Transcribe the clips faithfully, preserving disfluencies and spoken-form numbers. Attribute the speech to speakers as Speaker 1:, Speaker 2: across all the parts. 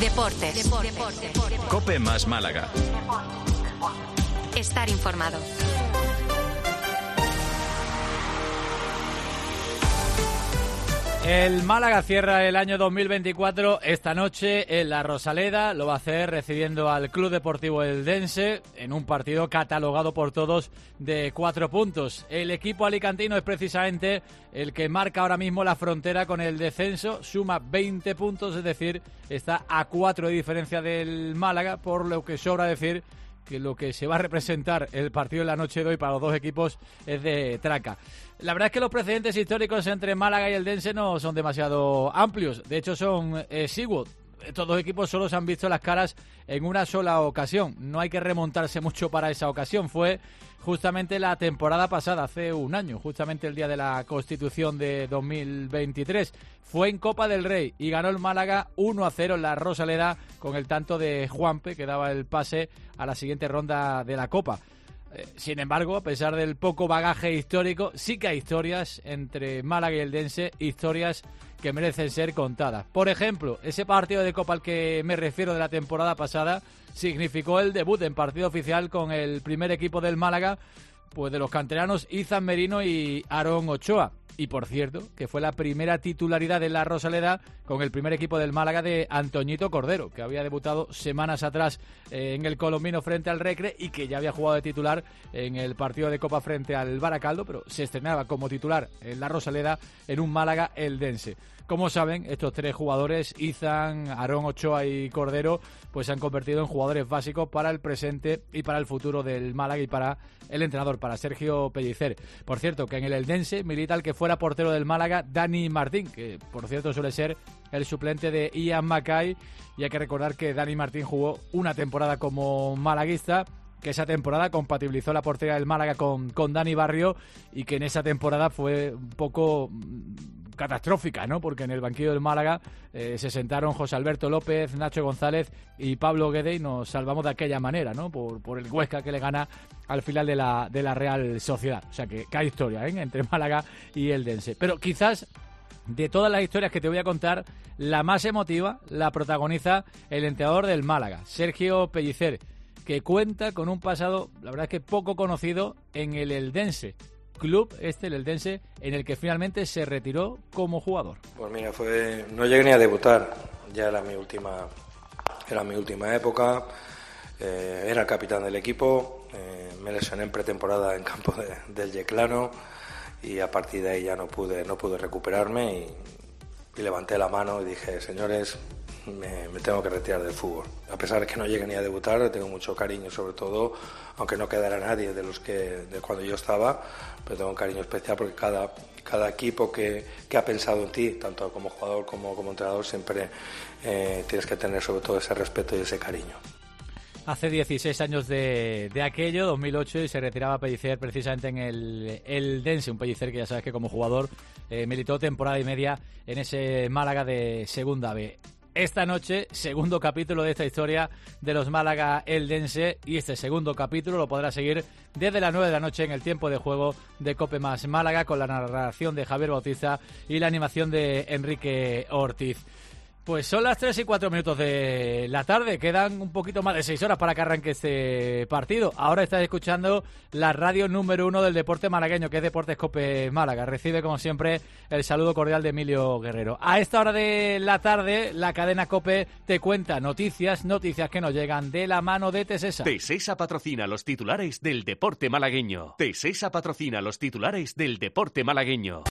Speaker 1: Deportes. Deportes. Deportes.
Speaker 2: COPE más Málaga.
Speaker 1: Estar informado.
Speaker 3: El Málaga cierra el año dos mil veinticuatro esta noche en la Rosaleda. Lo va a hacer recibiendo al Club Deportivo Eldense en un partido catalogado por todos de cuatro puntos. El equipo alicantino es precisamente el que marca ahora mismo la frontera con el descenso. Suma veinte puntos, es decir, está a cuatro de diferencia del Málaga, por lo que sobra decir que lo que se va a representar el partido de la noche de hoy para los dos equipos es de traca. La verdad es que los precedentes históricos entre Málaga y Eldense no son demasiado amplios, de hecho son exiguos. Estos dos equipos solo se han visto las caras en una sola ocasión. No hay que remontarse mucho para esa ocasión. Fue justamente la temporada pasada, hace un año, justamente el día de la Constitución de dos mil veintitrés. Fue en Copa del Rey y ganó el Málaga uno a cero en la Rosaleda con el tanto de Juanpe, que daba el pase a la siguiente ronda de la Copa. Eh, sin embargo, a pesar del poco bagaje histórico, sí que hay historias entre Málaga y Eldense, historias que merecen ser contadas. Por ejemplo, ese partido de Copa al que me refiero de la temporada pasada significó el debut en partido oficial con el primer equipo del Málaga, pues de los canteranos Izan Merino y Aarón Ochoa. Y por cierto, que fue la primera titularidad en la Rosaleda con el primer equipo del Málaga de Antoñito Cordero, que había debutado semanas atrás eh, en el Colombino frente al Recre y que ya había jugado de titular en el partido de Copa frente al Baracaldo, pero se estrenaba como titular en la Rosaleda en un Málaga eldense. Como saben, estos tres jugadores, Izan, Aarón Ochoa y Cordero, pues se han convertido en jugadores básicos para el presente y para el futuro del Málaga y para el entrenador, para Sergio Pellicer. Por cierto, que en el eldense milita el que fuera portero del Málaga, Dani Martín, que por cierto suele ser el suplente de Ian Mackay, y hay que recordar que Dani Martín jugó una temporada como malaguista, que esa temporada compatibilizó la portería del Málaga con, con Dani Barrio, y que en esa temporada fue un poco catastrófica, ¿no? Porque en el banquillo del Málaga eh, se sentaron José Alberto López, Nacho González y Pablo Guede, y nos salvamos de aquella manera, ¿no? Por, por el Huesca que le gana al final de la, de la Real Sociedad. O sea que, que hay historia, ¿eh? Entre Málaga y Eldense. Pero quizás de todas las historias que te voy a contar, la más emotiva la protagoniza el entrenador del Málaga, Sergio Pellicer, que cuenta con un pasado, la verdad es que poco conocido, en el Eldense. Club este, el Eldense, en el que finalmente se retiró como jugador.
Speaker 4: Pues mira, fue no llegué ni a debutar, ya era mi última era mi última época, eh, era el capitán del equipo, eh, me lesioné en pretemporada en campo de, del Yeclano y a partir de ahí ya no pude no pude recuperarme y, y levanté la mano y dije, señores, me, me tengo que retirar del fútbol. A pesar de que no llegué ni a debutar, tengo mucho cariño, sobre todo, aunque no quedara nadie de los que de cuando yo estaba, pero tengo un cariño especial porque cada, cada equipo que, que ha pensado en ti, tanto como jugador como como entrenador, siempre eh, tienes que tener sobre todo ese respeto y ese cariño.
Speaker 3: Hace dieciséis años de, de aquello, dos mil ocho, y se retiraba Pellicer precisamente en el Eldense, un Pellicer que ya sabes que como jugador eh, militó temporada y media en ese Málaga de Segunda B. Esta noche, segundo capítulo de esta historia de los Málaga Eldense, y este segundo capítulo lo podrás seguir desde las nueve de la noche en el tiempo de juego de COPE más Málaga, con la narración de Javier Bautista y la animación de Enrique Ortiz. Pues son las tres y cuatro minutos de la tarde, quedan un poquito más de seis horas para que arranque este partido. Ahora estás escuchando la radio número uno del deporte malagueño, que es Deportes COPE Málaga. Recibe, como siempre, el saludo cordial de Emilio Guerrero. A esta hora de la tarde, la cadena COPE te cuenta noticias, noticias que nos llegan de la mano de Tesesa.
Speaker 5: Tesesa patrocina los titulares del deporte malagueño. Tesesa patrocina los titulares del deporte malagueño.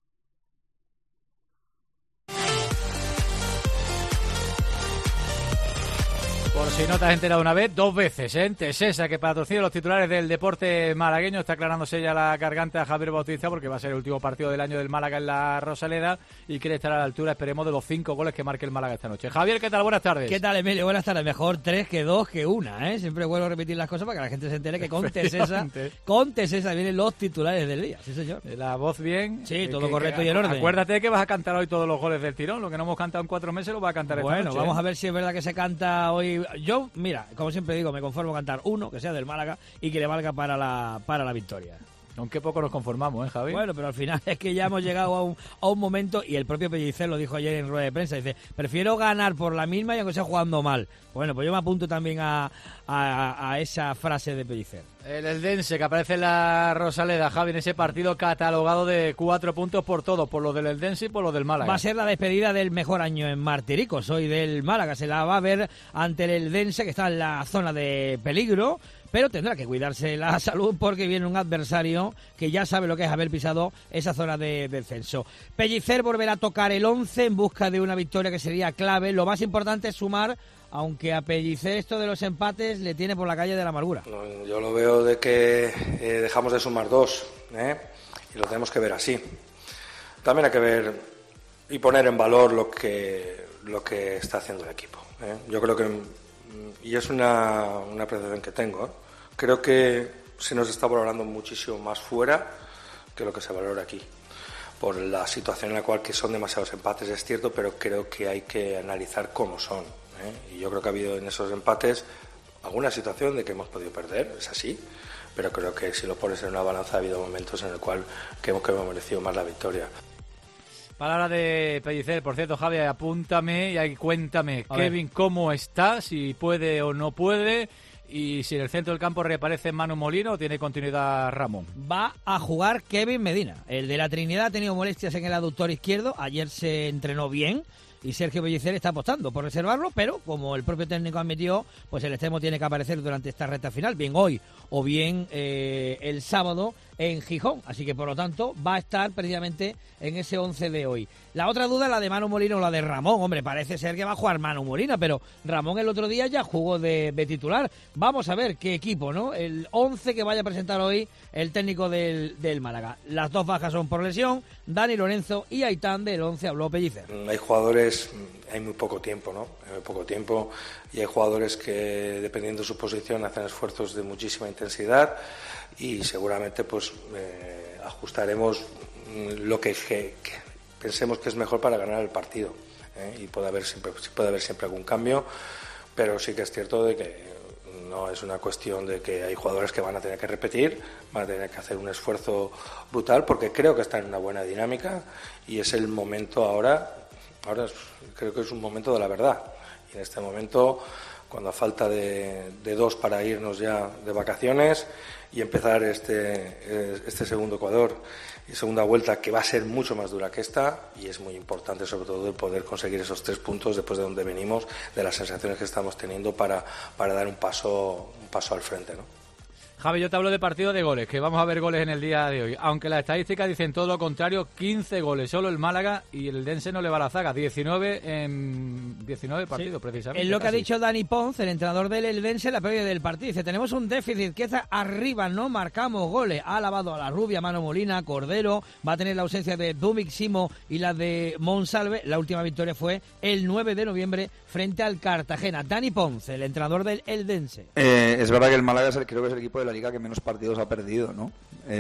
Speaker 3: Por si no te has enterado una vez, dos veces, ¿eh? Tesesa, que patrocina los titulares del deporte malagueño. Está aclarándose ya la garganta a Javier Bautista porque va a ser el último partido del año del Málaga en la Rosaleda y quiere estar a la altura, esperemos, de los cinco goles que marque el Málaga esta noche. Javier, ¿qué tal? Buenas tardes.
Speaker 6: ¿Qué tal, Emilio? Buenas tardes. Mejor tres que dos que una, ¿eh? Siempre vuelvo a repetir las cosas para que la gente se entere que con Tesesa, con Tesesa vienen los titulares del día. Sí, señor.
Speaker 3: La voz bien.
Speaker 6: Sí, todo
Speaker 3: que,
Speaker 6: correcto
Speaker 3: que,
Speaker 6: y en orden.
Speaker 3: Acuérdate que vas a cantar hoy todos los goles del tirón. Lo que no hemos cantado en cuatro meses lo vas a cantar esta
Speaker 6: bueno,
Speaker 3: noche.
Speaker 6: Bueno, vamos
Speaker 3: ¿eh?
Speaker 6: a ver si es verdad que se canta hoy. Yo, mira, como siempre digo, me conformo cantar uno, que sea del Málaga y que le valga para la para la victoria.
Speaker 3: Aunque poco nos conformamos, ¿eh, Javi?
Speaker 6: Bueno, pero al final es que ya hemos llegado a un, a un momento, y el propio Pellicer lo dijo ayer en rueda de prensa, dice, prefiero ganar por la misma y aunque sea jugando mal. Bueno, pues yo me apunto también a, a, a esa frase de Pellicer.
Speaker 3: El Eldense, que aparece en la Rosaleda, Javi, en ese partido catalogado de cuatro puntos por todo, por lo del Eldense y por lo del Málaga.
Speaker 6: Va a ser la despedida del mejor año en Martiricos, hoy del Málaga. Se la va a ver ante el Eldense, que está en la zona de peligro, pero tendrá que cuidarse la salud porque viene un adversario que ya sabe lo que es haber pisado esa zona de descenso. Pellicer volverá a tocar el once en busca de una victoria que sería clave. Lo más importante es sumar, aunque a Pellicer esto de los empates le tiene por la calle de la amargura.
Speaker 4: No, yo lo veo de que eh, dejamos de sumar dos, ¿eh? Y lo tenemos que ver así. También hay que ver y poner en valor lo que, lo que está haciendo el equipo, ¿eh? Yo creo que, y es una, una apreciación que tengo, ¿eh? Creo que se nos está valorando muchísimo más fuera que lo que se valora aquí, por la situación en la cual que son demasiados empates, es cierto, pero creo que hay que analizar cómo son, ¿eh? Y yo creo que ha habido en esos empates alguna situación de que hemos podido perder, es así, pero creo que si lo pones en una balanza ha habido momentos en el cual que hemos, que hemos merecido más la victoria.
Speaker 3: Palabra de Pellicer, por cierto, Javi, apúntame y ahí cuéntame,
Speaker 6: A
Speaker 3: Kevin,
Speaker 6: ver.
Speaker 3: ¿cómo está? Si puede o no puede, y si en el centro del campo reaparece Manu Molino o tiene continuidad Ramón.
Speaker 6: Va a jugar Kevin Medina. El de la Trinidad ha tenido molestias en el aductor izquierdo. Ayer se entrenó bien y Sergio Pellicer está apostando por reservarlo, pero como el propio técnico admitió, pues el extremo tiene que aparecer durante esta recta final, bien hoy o bien eh, el sábado en Gijón. Así que, por lo tanto, va a estar precisamente en ese once de hoy. La otra duda es la de Manu Molina o la de Ramón. Hombre, parece ser que va a jugar Manu Molina, pero Ramón el otro día ya jugó de, de titular. Vamos a ver qué equipo, ¿no? El once que vaya a presentar hoy el técnico del, del Málaga. Las dos bajas son por lesión, Dani Lorenzo y Aitán. Del once habló Pellicer.
Speaker 4: Hay jugadores, hay muy poco tiempo, ¿no? Hay muy poco tiempo y hay jugadores que, dependiendo de su posición, hacen esfuerzos de muchísima intensidad y seguramente pues eh, ajustaremos lo que, que, que pensemos que es mejor para ganar el partido, ¿eh? Y puede haber siempre puede haber siempre algún cambio, pero sí que es cierto de que no es una cuestión de que hay jugadores que van a tener que repetir, van a tener que hacer un esfuerzo brutal, porque creo que están en una buena dinámica y es el momento ahora, ahora es, creo que es un momento de la verdad. Y en este momento, cuando a falta de, de dos para irnos ya de vacaciones y empezar este, este segundo Ecuador y segunda vuelta, que va a ser mucho más dura que esta, y es muy importante sobre todo el poder conseguir esos tres puntos después de donde venimos, de las sensaciones que estamos teniendo para, para dar un paso, un paso al frente, ¿no?
Speaker 3: Javi, yo te hablo de partido de goles, que vamos a ver goles en el día de hoy. Aunque las estadísticas dicen todo lo contrario, quince goles, solo el Málaga, y el Dense no le va a la zaga, diecinueve en diecinueve partidos, sí, precisamente.
Speaker 6: Es lo que
Speaker 3: casi
Speaker 6: ha dicho Dani Ponce, el entrenador del Eldense, en la previa del partido. Dice, tenemos un déficit, que está arriba, no marcamos goles. Ha alabado a la rubia, Mano Molina, Cordero, va a tener la ausencia de Dubik Simo y la de Monsalve. La última victoria fue el nueve de noviembre frente al Cartagena. Dani Ponce, el entrenador del Eldense.
Speaker 2: Eh, es verdad que el Málaga es el, creo que es el equipo de la liga que menos partidos ha perdido, ¿no?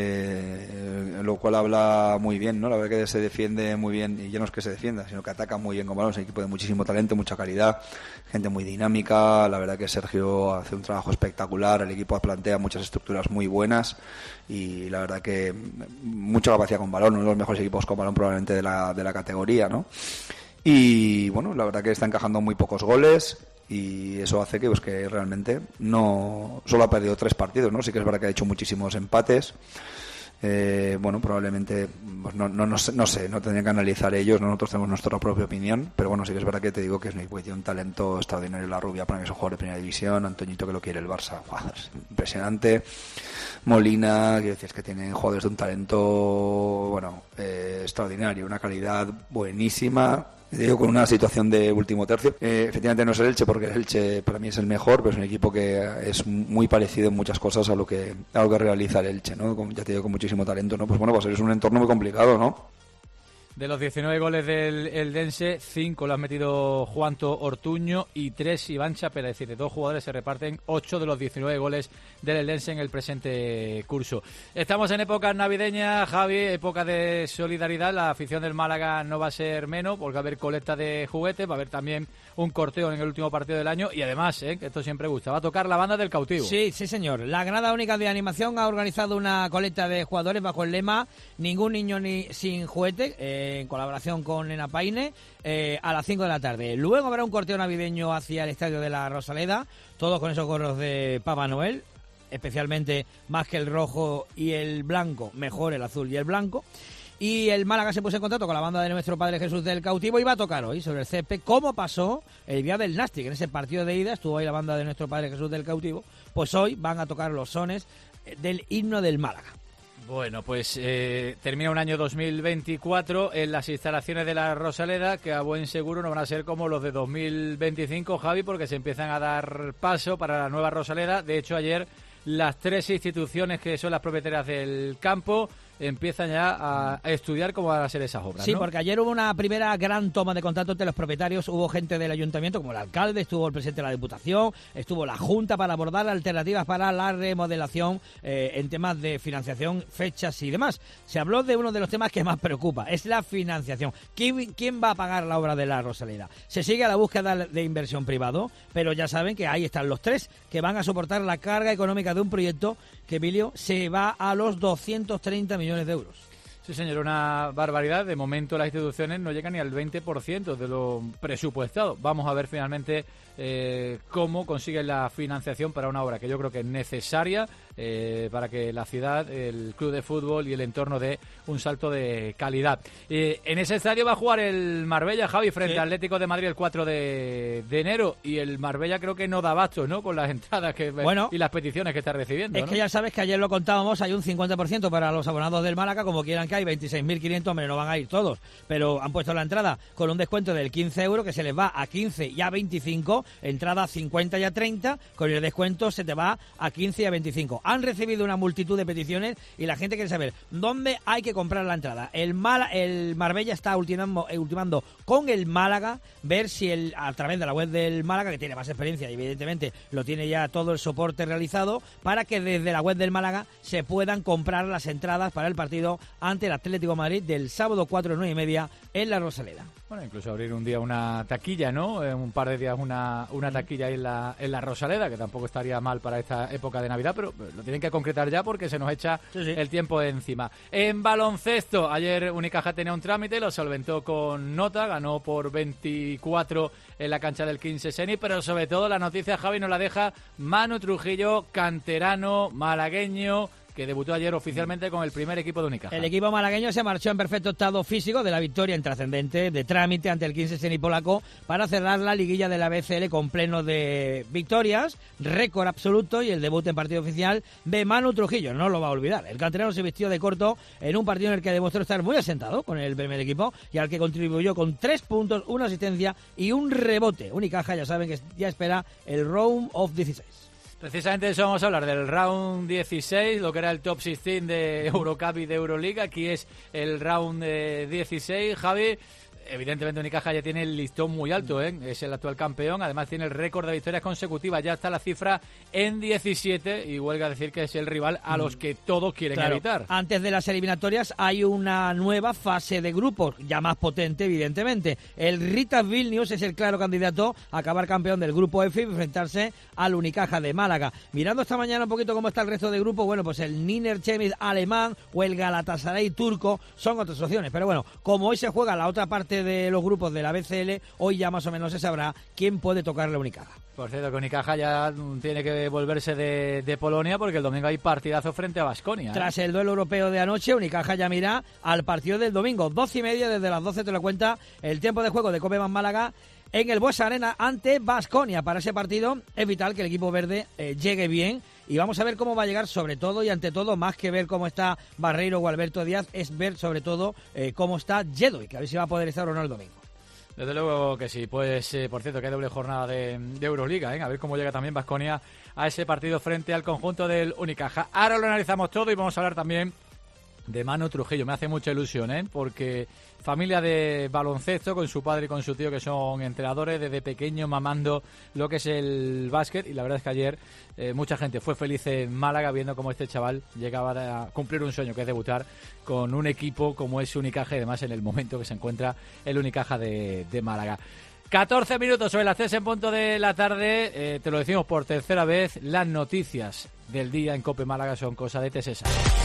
Speaker 2: Eh, lo cual habla muy bien, ¿no? La verdad que se defiende muy bien, y ya no es que se defienda, sino que ataca muy bien con balón. Es un equipo de muchísimo talento, mucha calidad, gente muy dinámica. La verdad que Sergio hace un trabajo espectacular, el equipo plantea muchas estructuras muy buenas y la verdad que mucha capacidad con balón, uno de los mejores equipos con balón probablemente de la, de la categoría, ¿no? Y bueno, la verdad que está encajando muy pocos goles y eso hace que, pues, que realmente no solo ha perdido tres partidos, ¿no? Sí que es verdad que ha hecho muchísimos empates. Eh, bueno, probablemente pues no, no, no, sé, no sé, no tendrían que analizar ellos, ¿no? Nosotros tenemos nuestra propia opinión, pero bueno, sí que es verdad que te digo que es un equipo que tiene un talento extraordinario. La rubia, para mí es un jugador de primera división, Antoñito, que lo quiere el Barça, ¡guau! Es impresionante. Molina, quiero decir, es que tienen jugadores de un talento, bueno, eh, extraordinario, una calidad buenísima. Digo, con una situación de último tercio. Eh, efectivamente no es el Elche, porque el Elche para mí es el mejor, pero es un equipo que es muy parecido en muchas cosas a lo que a lo que realiza el Elche, ¿no? Con, ya te digo, con muchísimo talento, ¿no? Pues bueno, pues es un entorno muy complicado, ¿no?
Speaker 3: De los diecinueve goles del Eldense, cinco lo han metido Juanto Ortuño y tres Iván Chapela. Es decir, dos jugadores se reparten ocho de los diecinueve goles del Eldense en el presente curso. Estamos en época navideña, Javi, época de solidaridad. La afición del Málaga no va a ser menos, porque va a haber colecta de juguetes, va a haber también un corteo en el último partido del año y además, ¿eh? que esto siempre gusta, va a tocar la banda del cautivo.
Speaker 6: Sí, sí señor. La Granada Única de Animación ha organizado una colecta de jugadores bajo el lema Ningún niño ni sin juguete, eh, en colaboración con Nena Paine, eh, a las cinco de la tarde. Luego habrá un corteo navideño hacia el estadio de la Rosaleda, todos con esos gorros de Papá Noel, especialmente más que el rojo y el blanco, mejor el azul y el blanco. Y el Málaga se puso en contacto con la banda de nuestro Padre Jesús del Cautivo y va a tocar hoy sobre el césped, como pasó el día del Nastic. En ese partido de ida estuvo ahí la banda de nuestro Padre Jesús del Cautivo, pues hoy van a tocar los sones del himno del Málaga.
Speaker 3: Bueno, pues eh, termina un año dos mil veinticuatro en las instalaciones de la Rosaleda, que a buen seguro no van a ser como los de dos mil veinticinco, Javi, porque se empiezan a dar paso para la nueva Rosaleda. De hecho, ayer las tres instituciones que son las propietarias del campo empiezan ya a estudiar cómo van a ser esas obras,
Speaker 6: Sí,
Speaker 3: ¿no?
Speaker 6: porque ayer hubo una primera gran toma de contacto entre los propietarios, hubo gente del ayuntamiento como el alcalde, estuvo el presidente de la Diputación, estuvo la Junta para abordar alternativas para la remodelación eh, en temas de financiación, fechas y demás. Se habló de uno de los temas que más preocupa, es la financiación. ¿Quién, quién va a pagar la obra de la Rosaleda? Se sigue a la búsqueda de inversión privado, pero ya saben que ahí están los tres que van a soportar la carga económica de un proyecto que, Emilio, se va a los doscientos treinta millones de euros.
Speaker 3: Sí, señor, una barbaridad. De momento las instituciones no llegan ni al veinte por ciento de lo presupuestado. Vamos a ver finalmente eh, cómo consiguen la financiación para una obra que yo creo que es necesaria eh, para que la ciudad, el club de fútbol y el entorno dé un salto de calidad. Eh, en ese estadio va a jugar el Marbella, Javi, frente
Speaker 6: sí.
Speaker 3: al Atlético de Madrid el cuatro de enero, y el Marbella creo que no da abasto, ¿no?, con las entradas que
Speaker 6: bueno,
Speaker 3: y las peticiones que está recibiendo.
Speaker 6: Es
Speaker 3: ¿no?
Speaker 6: que ya sabes que ayer lo contábamos, hay un cincuenta por ciento para los abonados del Málaga, como quieran que hay veintiséis mil quinientos, hombre, no van a ir todos, pero han puesto la entrada con un descuento del quince euros, que se les va a quince y a veinticinco, entrada cincuenta y a treinta, con el descuento se te va a quince y a veinticinco. Han recibido una multitud de peticiones y la gente quiere saber dónde hay que comprar la entrada. El, Mal, el Marbella está ultimando, ultimando con el Málaga, ver si el, a través de la web del Málaga, que tiene más experiencia y evidentemente lo tiene ya todo el soporte realizado, para que desde la web del Málaga se puedan comprar las entradas para el partido ante el Atlético de Madrid del sábado cuatro, nueve y media en la Rosaleda.
Speaker 3: Bueno, incluso abrir un día una taquilla, ¿no? En un par de días una, una taquilla ahí en la, en la Rosaleda, que tampoco estaría mal para esta época de Navidad, pero lo tienen que concretar ya porque se nos echa
Speaker 6: sí, sí.
Speaker 3: el tiempo encima. En baloncesto, ayer Unicaja tenía un trámite, lo solventó con nota, ganó por veinticuatro en la cancha del quince Seni, pero sobre todo la noticia, Javi, nos la deja Manu Trujillo, canterano, malagueño, que debutó ayer oficialmente con el primer equipo de Unicaja.
Speaker 6: El equipo malagueño se marchó en perfecto estado físico de la victoria intrascendente de trámite ante el quince Seni polaco para cerrar la liguilla de la B C L con pleno de victorias, récord absoluto y el debut en partido oficial de Manu Trujillo. No lo va a olvidar. El canterano se vistió de corto en un partido en el que demostró estar muy asentado con el primer equipo y al que contribuyó con tres puntos, una asistencia y un rebote. Unicaja, ya saben que ya espera el Round of dieciséis.
Speaker 3: Precisamente de eso vamos a hablar, del Round dieciséis, lo que era el Top dieciséis de Eurocup y de Euroliga. Aquí es el Round dieciséis, Javi. Evidentemente Unicaja ya tiene el listón muy alto, ¿eh? Es el actual campeón, además tiene el récord de victorias consecutivas, ya está la cifra en diecisiete y huelga a decir que es el rival a los que todos quieren
Speaker 6: claro,
Speaker 3: evitar.
Speaker 6: Antes de las eliminatorias hay una nueva fase de grupos, ya más potente evidentemente. El Ritas Vilnius es el claro candidato a acabar campeón del grupo F y enfrentarse al Unicaja de Málaga. Mirando esta mañana un poquito cómo está el resto de grupos, bueno, pues el Niner Chemid alemán o el Galatasaray turco son otras opciones, pero bueno, como hoy se juega la otra parte de los grupos de la B C L, hoy ya más o menos se sabrá quién puede tocar la Unicaja.
Speaker 3: Por cierto, que Unicaja ya tiene que volverse de, de Polonia porque el domingo hay partidazo frente a Baskonia, ¿eh?
Speaker 6: Tras el duelo europeo de anoche, Unicaja ya mira al partido del domingo, doce y media, desde las doce te lo cuenta el tiempo de juego de Copeman Málaga en el Buesa Arena ante Baskonia. Para ese partido es vital que el equipo verde eh, llegue bien y vamos a ver cómo va a llegar, sobre todo y ante todo, más que ver cómo está Barreiro o Alberto Díaz, es ver sobre todo eh, cómo está Jedoy, que a ver si va a poder estar o no el domingo.
Speaker 3: Desde luego que sí, pues eh, por cierto que hay doble jornada de, de Euroliga, ¿eh? A ver cómo llega también Baskonia a ese partido frente al conjunto del Unicaja. Ahora lo analizamos todo y vamos a hablar también de Manu Trujillo. Me hace mucha ilusión, ¿eh? Porque familia de baloncesto, con su padre y con su tío, que son entrenadores, desde pequeño mamando lo que es el básquet. Y la verdad es que ayer eh, mucha gente fue feliz en Málaga viendo cómo este chaval llegaba a cumplir un sueño, que es debutar con un equipo como es Unicaja, y además en el momento que se encuentra el Unicaja de, de Málaga. catorce minutos sobre las tres en punto de la tarde. Eh, te lo decimos por tercera vez, las noticias del día en COPE Málaga son cosa de Tesesa.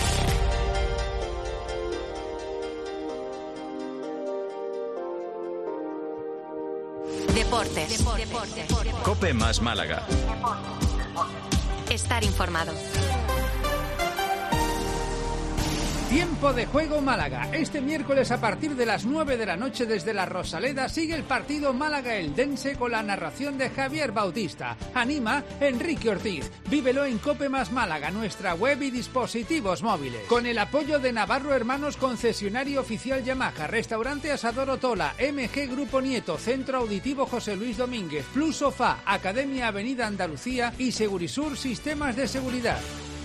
Speaker 1: Deportes. Deportes.
Speaker 5: COPE más Málaga.
Speaker 1: Estar informado.
Speaker 7: Tiempo de juego Málaga. Este miércoles a partir de las nueve de la noche desde la Rosaleda sigue el partido Málaga-Eldense con la narración de Javier Bautista. Anima Enrique Ortiz. Vívelo en COPE más Málaga, nuestra web y dispositivos móviles. Con el apoyo de Navarro Hermanos, concesionario oficial Yamaha, Restaurante Asador Otola, M G Grupo Nieto, Centro Auditivo José Luis Domínguez, Plus Sofá, Academia Avenida Andalucía y Segurisur Sistemas de Seguridad.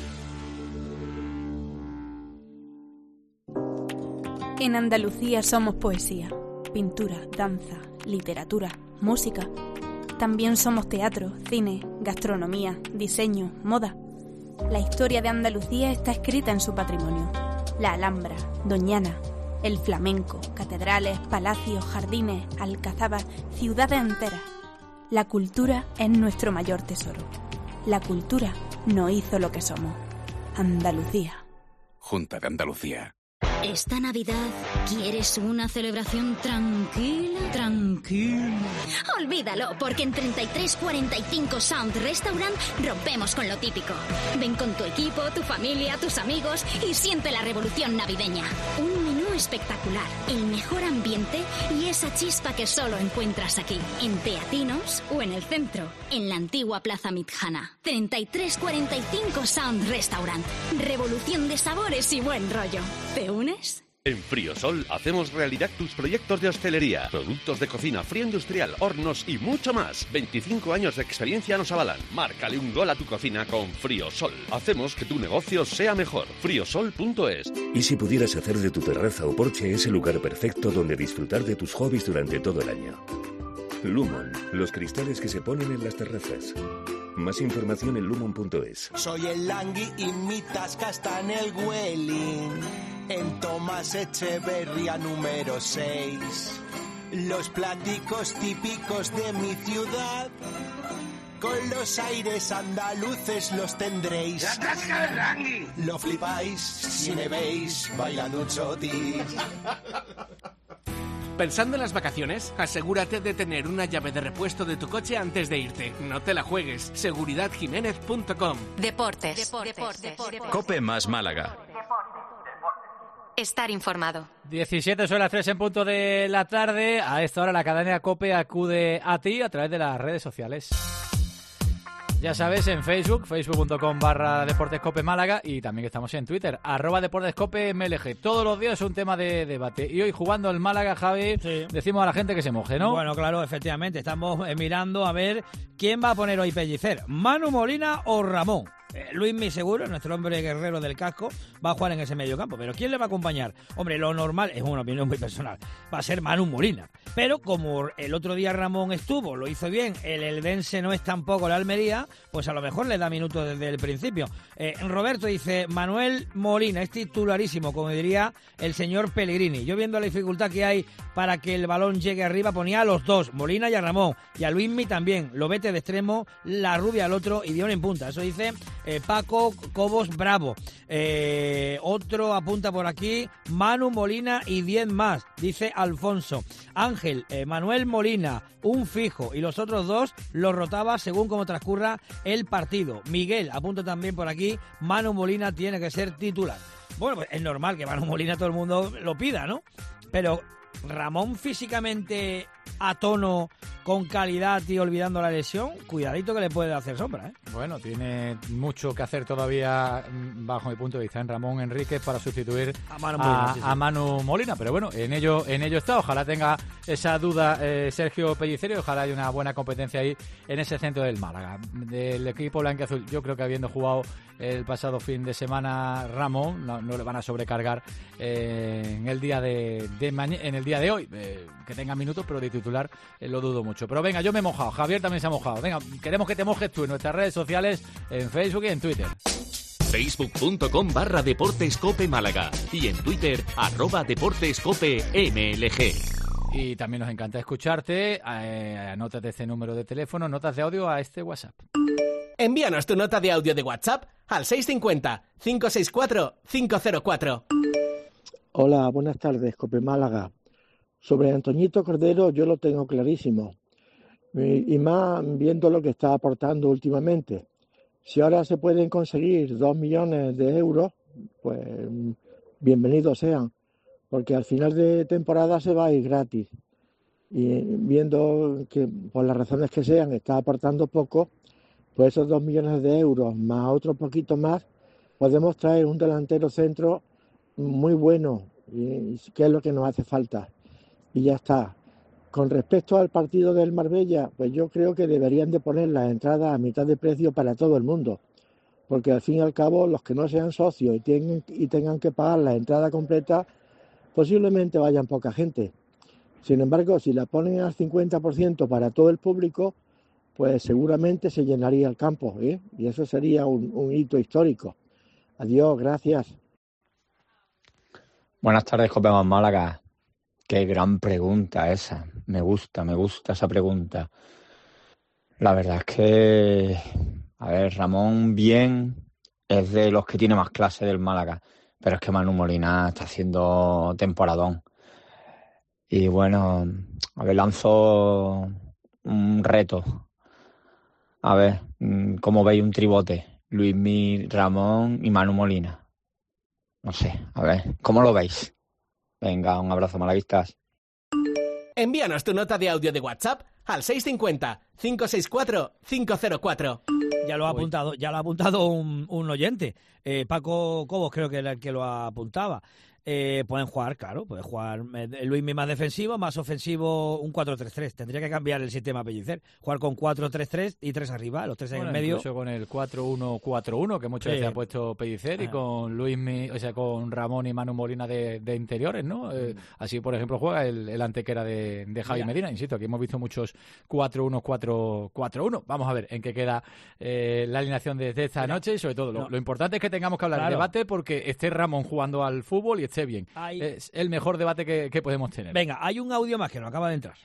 Speaker 8: En Andalucía somos poesía, pintura, danza, literatura, música. También somos teatro, cine, gastronomía, diseño, moda. La historia de Andalucía está escrita en su patrimonio. La Alhambra, Doñana, el flamenco, catedrales, palacios, jardines, alcazabas, ciudades enteras. La cultura es nuestro mayor tesoro. La cultura nos hizo lo que somos. Andalucía.
Speaker 5: Junta de Andalucía.
Speaker 9: Esta Navidad, ¿quieres una celebración tranquila? Tranquila. Olvídalo, porque en treinta y tres cuarenta y cinco Sound Restaurant rompemos con lo típico. Ven con tu equipo, tu familia, tus amigos y siente la revolución navideña. Un menú espectacular, el mejor ambiente y esa chispa que solo encuentras aquí, en Teatinos o en el centro, en la antigua Plaza Mitjana. treinta y tres cuarenta y cinco Sound Restaurant. Revolución de sabores y buen rollo. ¿Te unes?
Speaker 10: En Friosol hacemos realidad tus proyectos de hostelería, productos de cocina, fría industrial, hornos y mucho más. veinticinco años de experiencia nos avalan. Márcale un gol a tu cocina con Friosol. Hacemos que tu negocio sea mejor. friosol punto es.
Speaker 11: ¿Y si pudieras hacer de tu terraza o porche ese lugar perfecto donde disfrutar de tus hobbies durante todo el año? Lumon, los cristales que se ponen en las terrazas. Más información en lumon punto es.
Speaker 12: Soy el Langui y mi tasca está en el Welling, en Tomás Echeverría número seis. Los platicos típicos de mi ciudad, con los aires andaluces los tendréis.
Speaker 13: ¡La tasca del Langui!
Speaker 12: Lo flipáis si me veis bailando un chotis.
Speaker 14: ¿Pensando en las vacaciones? Asegúrate de tener una llave de repuesto de tu coche antes de irte. No te la juegues. seguridad jiménez punto com.
Speaker 1: Deportes. Deportes. Deportes.
Speaker 5: COPE más Málaga.
Speaker 1: Estar informado.
Speaker 3: diecisiete son las tres en punto de la tarde. A esta hora la cadena COPE acude a ti a través de las redes sociales. Ya sabes, en Facebook, facebook punto com barra Deportescope Málaga, y también estamos en Twitter, arroba Deportescope M L G. Todos los días es un tema de debate. Y hoy, jugando el Málaga, Javi, sí, decimos a la gente que se moje, ¿no?
Speaker 6: Bueno, claro, efectivamente. Estamos eh, mirando a ver quién va a poner hoy Pellicer, Manu Molina o Ramón. Eh, Luismi seguro, nuestro hombre guerrero del casco, va a jugar en ese medio campo. Pero ¿quién le va a acompañar? Hombre, lo normal, es una opinión muy personal, va a ser Manu Molina. Pero como el otro día Ramón estuvo, lo hizo bien, el Eldense no es tampoco la Almería, pues a lo mejor le da minutos desde el principio. Eh, Roberto dice, Manuel Molina es titularísimo, como diría el señor Pellegrini. Yo, viendo la dificultad que hay para que el balón llegue arriba, ponía a los dos, Molina y a Ramón, y a Luismi también, Lobete de extremo, la Rubia al otro y Dion en punta. Eso dice eh, Paco Cobos Bravo. Eh, otro apunta por aquí, Manu Molina y diez más, dice Alfonso. Ángel, eh, Manuel Molina, un fijo, y los otros dos los rotaba según cómo transcurra el partido. Miguel apunta también por aquí, Manu Molina tiene que ser titular. Bueno, pues es normal que Manu Molina todo el mundo lo pida, ¿no? Pero Ramón físicamente a tono, con calidad y olvidando la lesión, cuidadito que le puede hacer sombra, ¿eh?
Speaker 3: Bueno, tiene mucho que hacer todavía, bajo mi punto de vista, en Ramón Enríquez para sustituir
Speaker 6: a Manu Molina,
Speaker 3: a,
Speaker 6: sí, sí.
Speaker 3: a Manu Molina. Pero bueno, en ello en ello está. Ojalá tenga esa duda eh, Sergio Pellicer y ojalá haya una buena competencia ahí en ese centro del Málaga. Del equipo blanquiazul, yo creo que habiendo jugado el pasado fin de semana Ramón, no, no le van a sobrecargar eh, en el día de, de maña, en el día de hoy. Eh, que tenga minutos, pero de titular eh, lo dudo mucho. Pero venga, yo me he mojado. Javier también se ha mojado. Venga, queremos que te mojes tú en nuestras redes sociales, en Facebook y en Twitter.
Speaker 5: Facebook.com barra Deportescope Málaga y en Twitter arroba Deportescope M L G.
Speaker 3: Y también nos encanta escucharte. Eh, anótate este número de teléfono, notas de audio a este WhatsApp.
Speaker 14: Envíanos tu nota de audio de WhatsApp al seis cinco cero, cinco seis cuatro, cinco cero cuatro.
Speaker 13: Hola, buenas tardes, Cope Málaga. Sobre Antoñito Cordero yo lo tengo clarísimo. Y, y más viendo lo que está aportando últimamente. Si ahora se pueden conseguir dos millones de euros, pues bienvenidos sean. Porque al final de temporada se va a ir gratis. Y viendo que por las razones que sean está aportando poco, pues esos dos millones de euros más otro poquito más, podemos traer un delantero centro muy bueno, y, que es lo que nos hace falta. Y ya está. Con respecto al partido del Marbella, pues yo creo que deberían de poner las entradas a mitad de precio para todo el mundo. Porque al fin y al cabo, los que no sean socios y, tienen, y tengan que pagar la entrada completa, posiblemente vayan poca gente. Sin embargo, si la ponen al cincuenta por ciento para todo el público, pues seguramente se llenaría el campo, ¿eh? Y eso sería un, un hito histórico. Adiós, gracias.
Speaker 15: Buenas tardes, Cope Málaga. Qué gran pregunta esa. Me gusta, me gusta esa pregunta. La verdad es que, a ver, Ramón bien es de los que tiene más clase del Málaga, pero es que Manu Molina está haciendo temporadón. Y bueno, a ver, lanzo un reto. A ver, ¿cómo veis un tribote? Luismi, Ramón y Manu Molina. No sé, a ver, ¿cómo lo veis? Venga, un abrazo, malaguistas.
Speaker 14: Envíanos tu nota de audio de WhatsApp al seis cinco cero, cinco seis cuatro, cinco cero cuatro.
Speaker 6: Ya lo ha apuntado, ya lo ha apuntado un, un oyente. Eh, Paco Cobos creo que era el que lo apuntaba. Eh, pueden jugar, claro, puede jugar eh, Luismi más defensivo, más ofensivo, un cuatro tres tres. Tendría que cambiar el sistema Pellicer. Jugar con cuatro tres tres y tres arriba, los tres en
Speaker 3: bueno,
Speaker 6: el medio.
Speaker 3: Incluso con el cuatro uno cuatro uno, que muchas sí. veces ha puesto Pellicer, ah. y con Luismi, o sea, con Ramón y Manu Molina de, de interiores, ¿no? Mm. Eh, así, por ejemplo, juega el, el antequera de, de Javi Mira. Medina. Insisto, aquí hemos visto muchos cuatro uno cuatro uno. Vamos a ver en qué queda eh, la alineación de, de esta Mira. noche y sobre todo lo, no. lo importante es que tengamos que hablar claro. de debate porque esté Ramón jugando al fútbol y esté bien. Hay... Es el mejor debate que, que podemos tener.
Speaker 6: Venga, hay un audio más que nos acaba de entrar.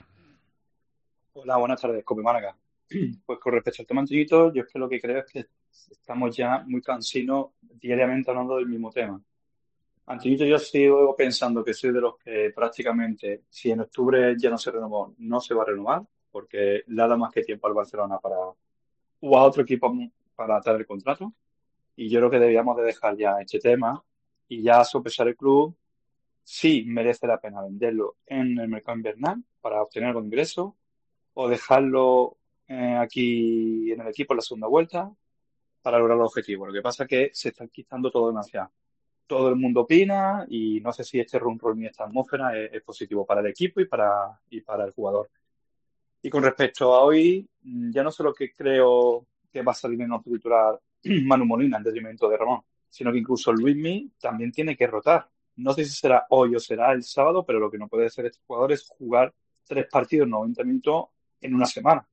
Speaker 16: Hola, buenas tardes, Cope Málaga. Pues con respecto al tema Antoñito, yo es que lo que creo es que estamos ya muy cansinos diariamente hablando del mismo tema. Antoñito, yo sigo pensando que soy de los que prácticamente, si en octubre ya no se renovó, no se va a renovar, porque le da más que tiempo al Barcelona para o a otro equipo para atar el contrato. Y yo creo que debíamos de dejar ya este tema y ya sopesar el club. Sí merece la pena venderlo en el mercado invernal para obtener algún ingreso o dejarlo eh, aquí en el equipo en la segunda vuelta para lograr el objetivo. Lo que pasa es que se está quitando todo demasiado. Todo el mundo opina y no sé si este run run y esta atmósfera es, es positivo para el equipo y para, y para el jugador. Y con respecto a hoy, ya no solo que creo que va a salir en nuestro titular Manu Molina en detrimento de Ramón, sino que incluso Luismi también tiene que rotar. No sé si será hoy o será el sábado, pero lo que no puede ser este jugador es jugar tres partidos, noventa minutos en una semana.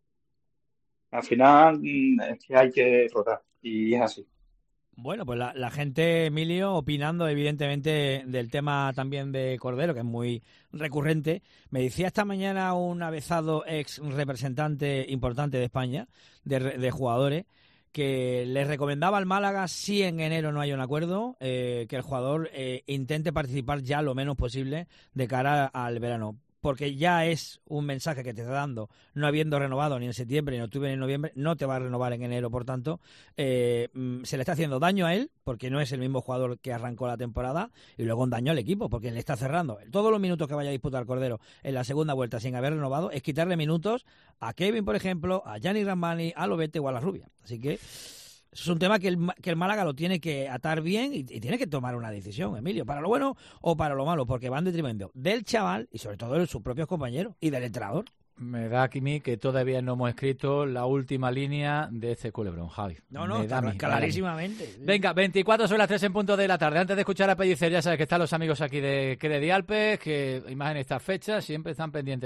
Speaker 16: Al final es que hay que rotar y es así.
Speaker 6: Bueno, pues la, la gente, Emilio, opinando evidentemente del tema también de Cordero, que es muy recurrente. Me decía esta mañana un avezado ex representante importante de España, de, de jugadores, que les recomendaba al Málaga, si en enero no hay un acuerdo, eh, que el jugador eh, intente participar ya lo menos posible de cara al verano. porque ya es un mensaje que te está dando, no habiendo renovado ni en septiembre, ni en octubre, ni en noviembre, no te va a renovar en enero, por tanto, eh, se le está haciendo daño a él, porque no es el mismo jugador que arrancó la temporada, y luego un daño al equipo, porque le está cerrando. Todos los minutos que vaya a disputar Cordero en la segunda vuelta sin haber renovado, es quitarle minutos a Kevin, por ejemplo, a Gianni Rampani, a Lobete o a la Rubia. Así que eso es un tema que el, que el Málaga lo tiene que atar bien y, y tiene que tomar una decisión, Emilio, para lo bueno o para lo malo, porque va en detrimento del chaval y sobre todo de sus propios compañeros y del entrenador.
Speaker 3: Me da aquí mí que todavía no hemos escrito la última línea de este culebrón, Javi.
Speaker 6: No, no,
Speaker 3: me da mí,
Speaker 6: clarísimamente.
Speaker 3: Venga, veinticuatro sobre las tres en punto de la tarde. Antes de escuchar a Pellicer, ya sabes que están los amigos aquí de Credi Alpes, que imagen estas fechas siempre están pendientes.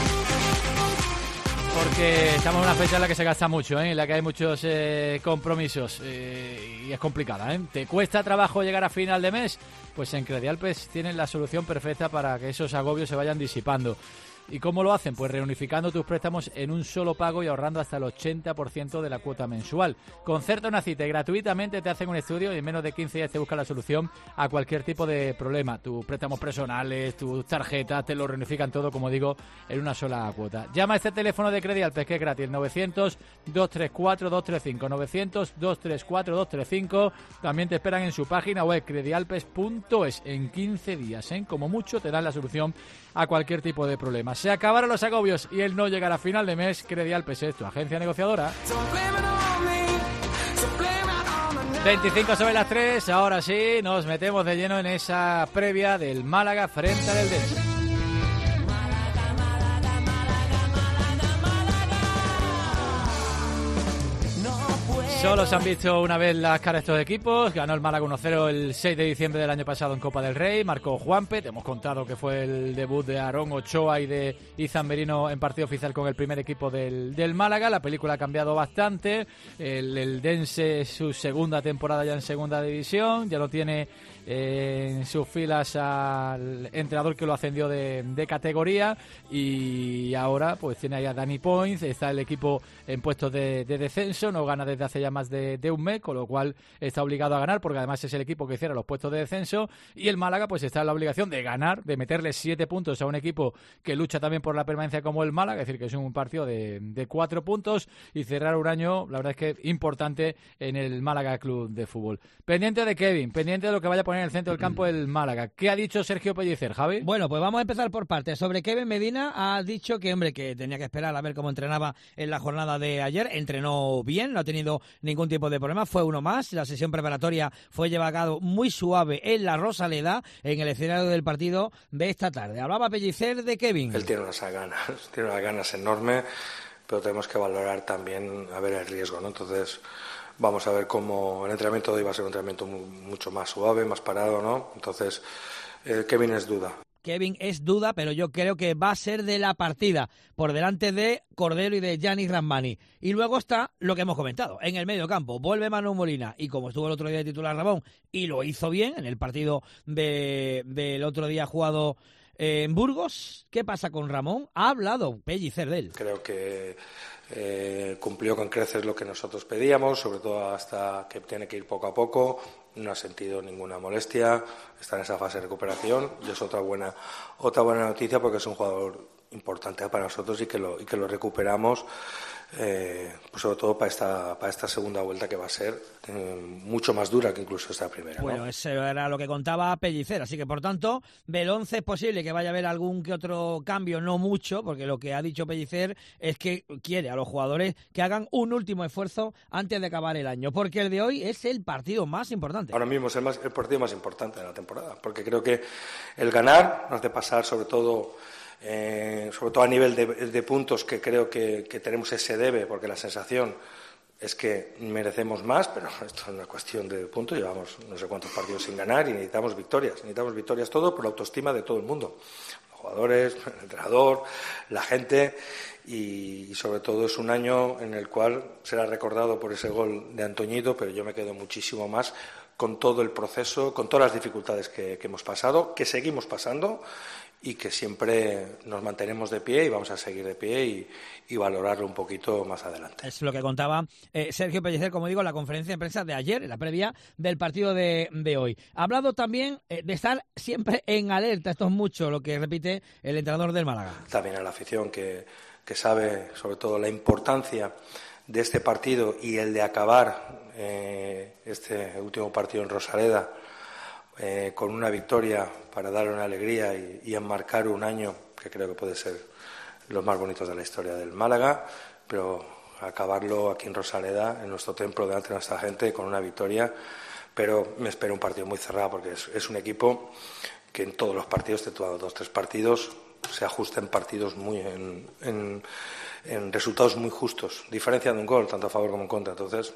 Speaker 3: Porque estamos en una fecha en la que se gasta mucho, ¿eh? En la que hay muchos eh, compromisos eh, y es complicada, ¿eh? ¿Te cuesta trabajo llegar a final de mes? Pues en Credi Alpes tienen la solución perfecta para que esos agobios se vayan disipando. ¿Y cómo lo hacen? Pues reunificando tus préstamos en un solo pago y ahorrando hasta el ochenta por ciento de la cuota mensual. Concerta una cita y gratuitamente te hacen un estudio y en menos de quince días te buscan la solución a cualquier tipo de problema. Tus préstamos personales, tus tarjetas, te lo reunifican todo, como digo, en una sola cuota. Llama a este teléfono de Credi Alpes, que es gratis, novecientos, dos tres cuatro, dos tres cinco, novecientos, dos tres cuatro, dos tres cinco. También te esperan en su página web, credialpes punto es. En quince días, ¿eh? Como mucho, te dan la solución a cualquier tipo de problema. Se acabaron los agobios y el no llegar a final de mes. Credi Alpes es tu agencia negociadora. veinticinco sobre las tres. Ahora sí, nos metemos de lleno en esa previa del Málaga frente al Eldense. Solo se han visto una vez las caras de estos equipos. Ganó el Málaga uno cero el seis de diciembre del año pasado en Copa del Rey. Marcó Juanpe. Te hemos contado que fue el debut de Aarón Ochoa y de Izan Merino en partido oficial con el primer equipo del, del Málaga. La película ha cambiado bastante. El Eldense es su segunda temporada ya en segunda división. Ya lo tiene eh, en sus filas al entrenador que lo ascendió de, de categoría. Y ahora pues tiene ahí a Dani Poinz. Está el equipo en puestos de, de descenso. No gana desde hace ya más de, de un mes, con lo cual está obligado a ganar, porque además es el equipo que cierra los puestos de descenso, y el Málaga pues está en la obligación de ganar, de meterle siete puntos a un equipo que lucha también por la permanencia como el Málaga, es decir, que es un partido de, de cuatro puntos, y cerrar un año, la verdad es que importante en el Málaga Club de Fútbol. Pendiente de Kevin, pendiente de lo que vaya a poner en el centro del campo el Málaga. ¿Qué ha dicho Sergio Pellicer, Javi?
Speaker 6: Bueno, pues vamos a empezar por partes. Sobre Kevin Medina ha dicho que, hombre, que tenía que esperar a ver cómo entrenaba en la jornada de ayer. Entrenó bien, no ha tenido ningún tipo de problema, fue uno más. La sesión preparatoria fue llevada a cabo muy suave en la Rosaleda, en el escenario del partido de esta tarde. Hablaba Pellicer de Kevin.
Speaker 4: Él tiene unas ganas, tiene unas ganas enormes, pero tenemos que valorar también a ver el riesgo, ¿no? Entonces vamos a ver cómo el entrenamiento de hoy va a ser un entrenamiento mucho más suave, más parado, ¿no? Entonces eh, Kevin es duda.
Speaker 6: Kevin es duda, pero yo creo que va a ser de la partida, por delante de Cordero y de Gianni Rampani. Y luego está lo que hemos comentado, en el medio campo, vuelve Manu Molina, y como estuvo el otro día de titular Ramón, y lo hizo bien en el partido de, del otro día jugado eh, en Burgos, ¿qué pasa con Ramón? Ha hablado Pellicer de él.
Speaker 4: Creo que eh, cumplió con creces lo que nosotros pedíamos, sobre todo hasta que tiene que ir poco a poco. No ha sentido ninguna molestia, está en esa fase de recuperación y es otra buena otra buena noticia, porque es un jugador importante para nosotros y que lo y que lo recuperamos, eh, pues sobre todo para esta para esta segunda vuelta, que va a ser eh, mucho más dura que incluso esta primera, ¿no?
Speaker 6: Bueno, eso era lo que contaba Pellicer, así que por tanto del once es posible que vaya a haber algún que otro cambio, no mucho, porque lo que ha dicho Pellicer es que quiere a los jugadores que hagan un último esfuerzo antes de acabar el año, porque el de hoy es el partido más importante.
Speaker 4: Ahora mismo es el, más, el partido más importante de la temporada, porque creo que el ganar nos hace pasar sobre todo Eh, sobre todo a nivel de, de puntos, que creo que, que tenemos ese debe, porque la sensación es que merecemos más, pero esto es una cuestión de puntos. Llevamos no sé cuántos partidos sin ganar y necesitamos victorias, necesitamos victorias todo por la autoestima de todo el mundo, los jugadores, el entrenador, la gente, y, y sobre todo es un año en el cual será recordado por ese gol de Antoñito, pero yo me quedo muchísimo más con todo el proceso, con todas las dificultades que, que hemos pasado, que seguimos pasando, y que siempre nos mantenemos de pie y vamos a seguir de pie y, y valorarlo un poquito más adelante.
Speaker 6: Es lo que contaba eh, Sergio Pellicer, como digo, en la conferencia de prensa de ayer, en la previa del partido de, de hoy. Ha hablado también eh, de estar siempre en alerta, esto es mucho lo que repite el entrenador del Málaga.
Speaker 4: También a la afición que, que sabe sobre todo la importancia de este partido y el de acabar eh, este último partido en Rosaleda Eh, con una victoria para darle una alegría y, y enmarcar un año que creo que puede ser los más bonitos de la historia del Málaga, pero acabarlo aquí en Rosaleda, en nuestro templo, delante de nuestra gente, con una victoria. Pero me espero un partido muy cerrado porque es, es un equipo que en todos los partidos, exceptuando dos tres partidos, se ajusta en partidos muy en, en, en resultados muy justos, diferencia de un gol tanto a favor como en contra. Entonces,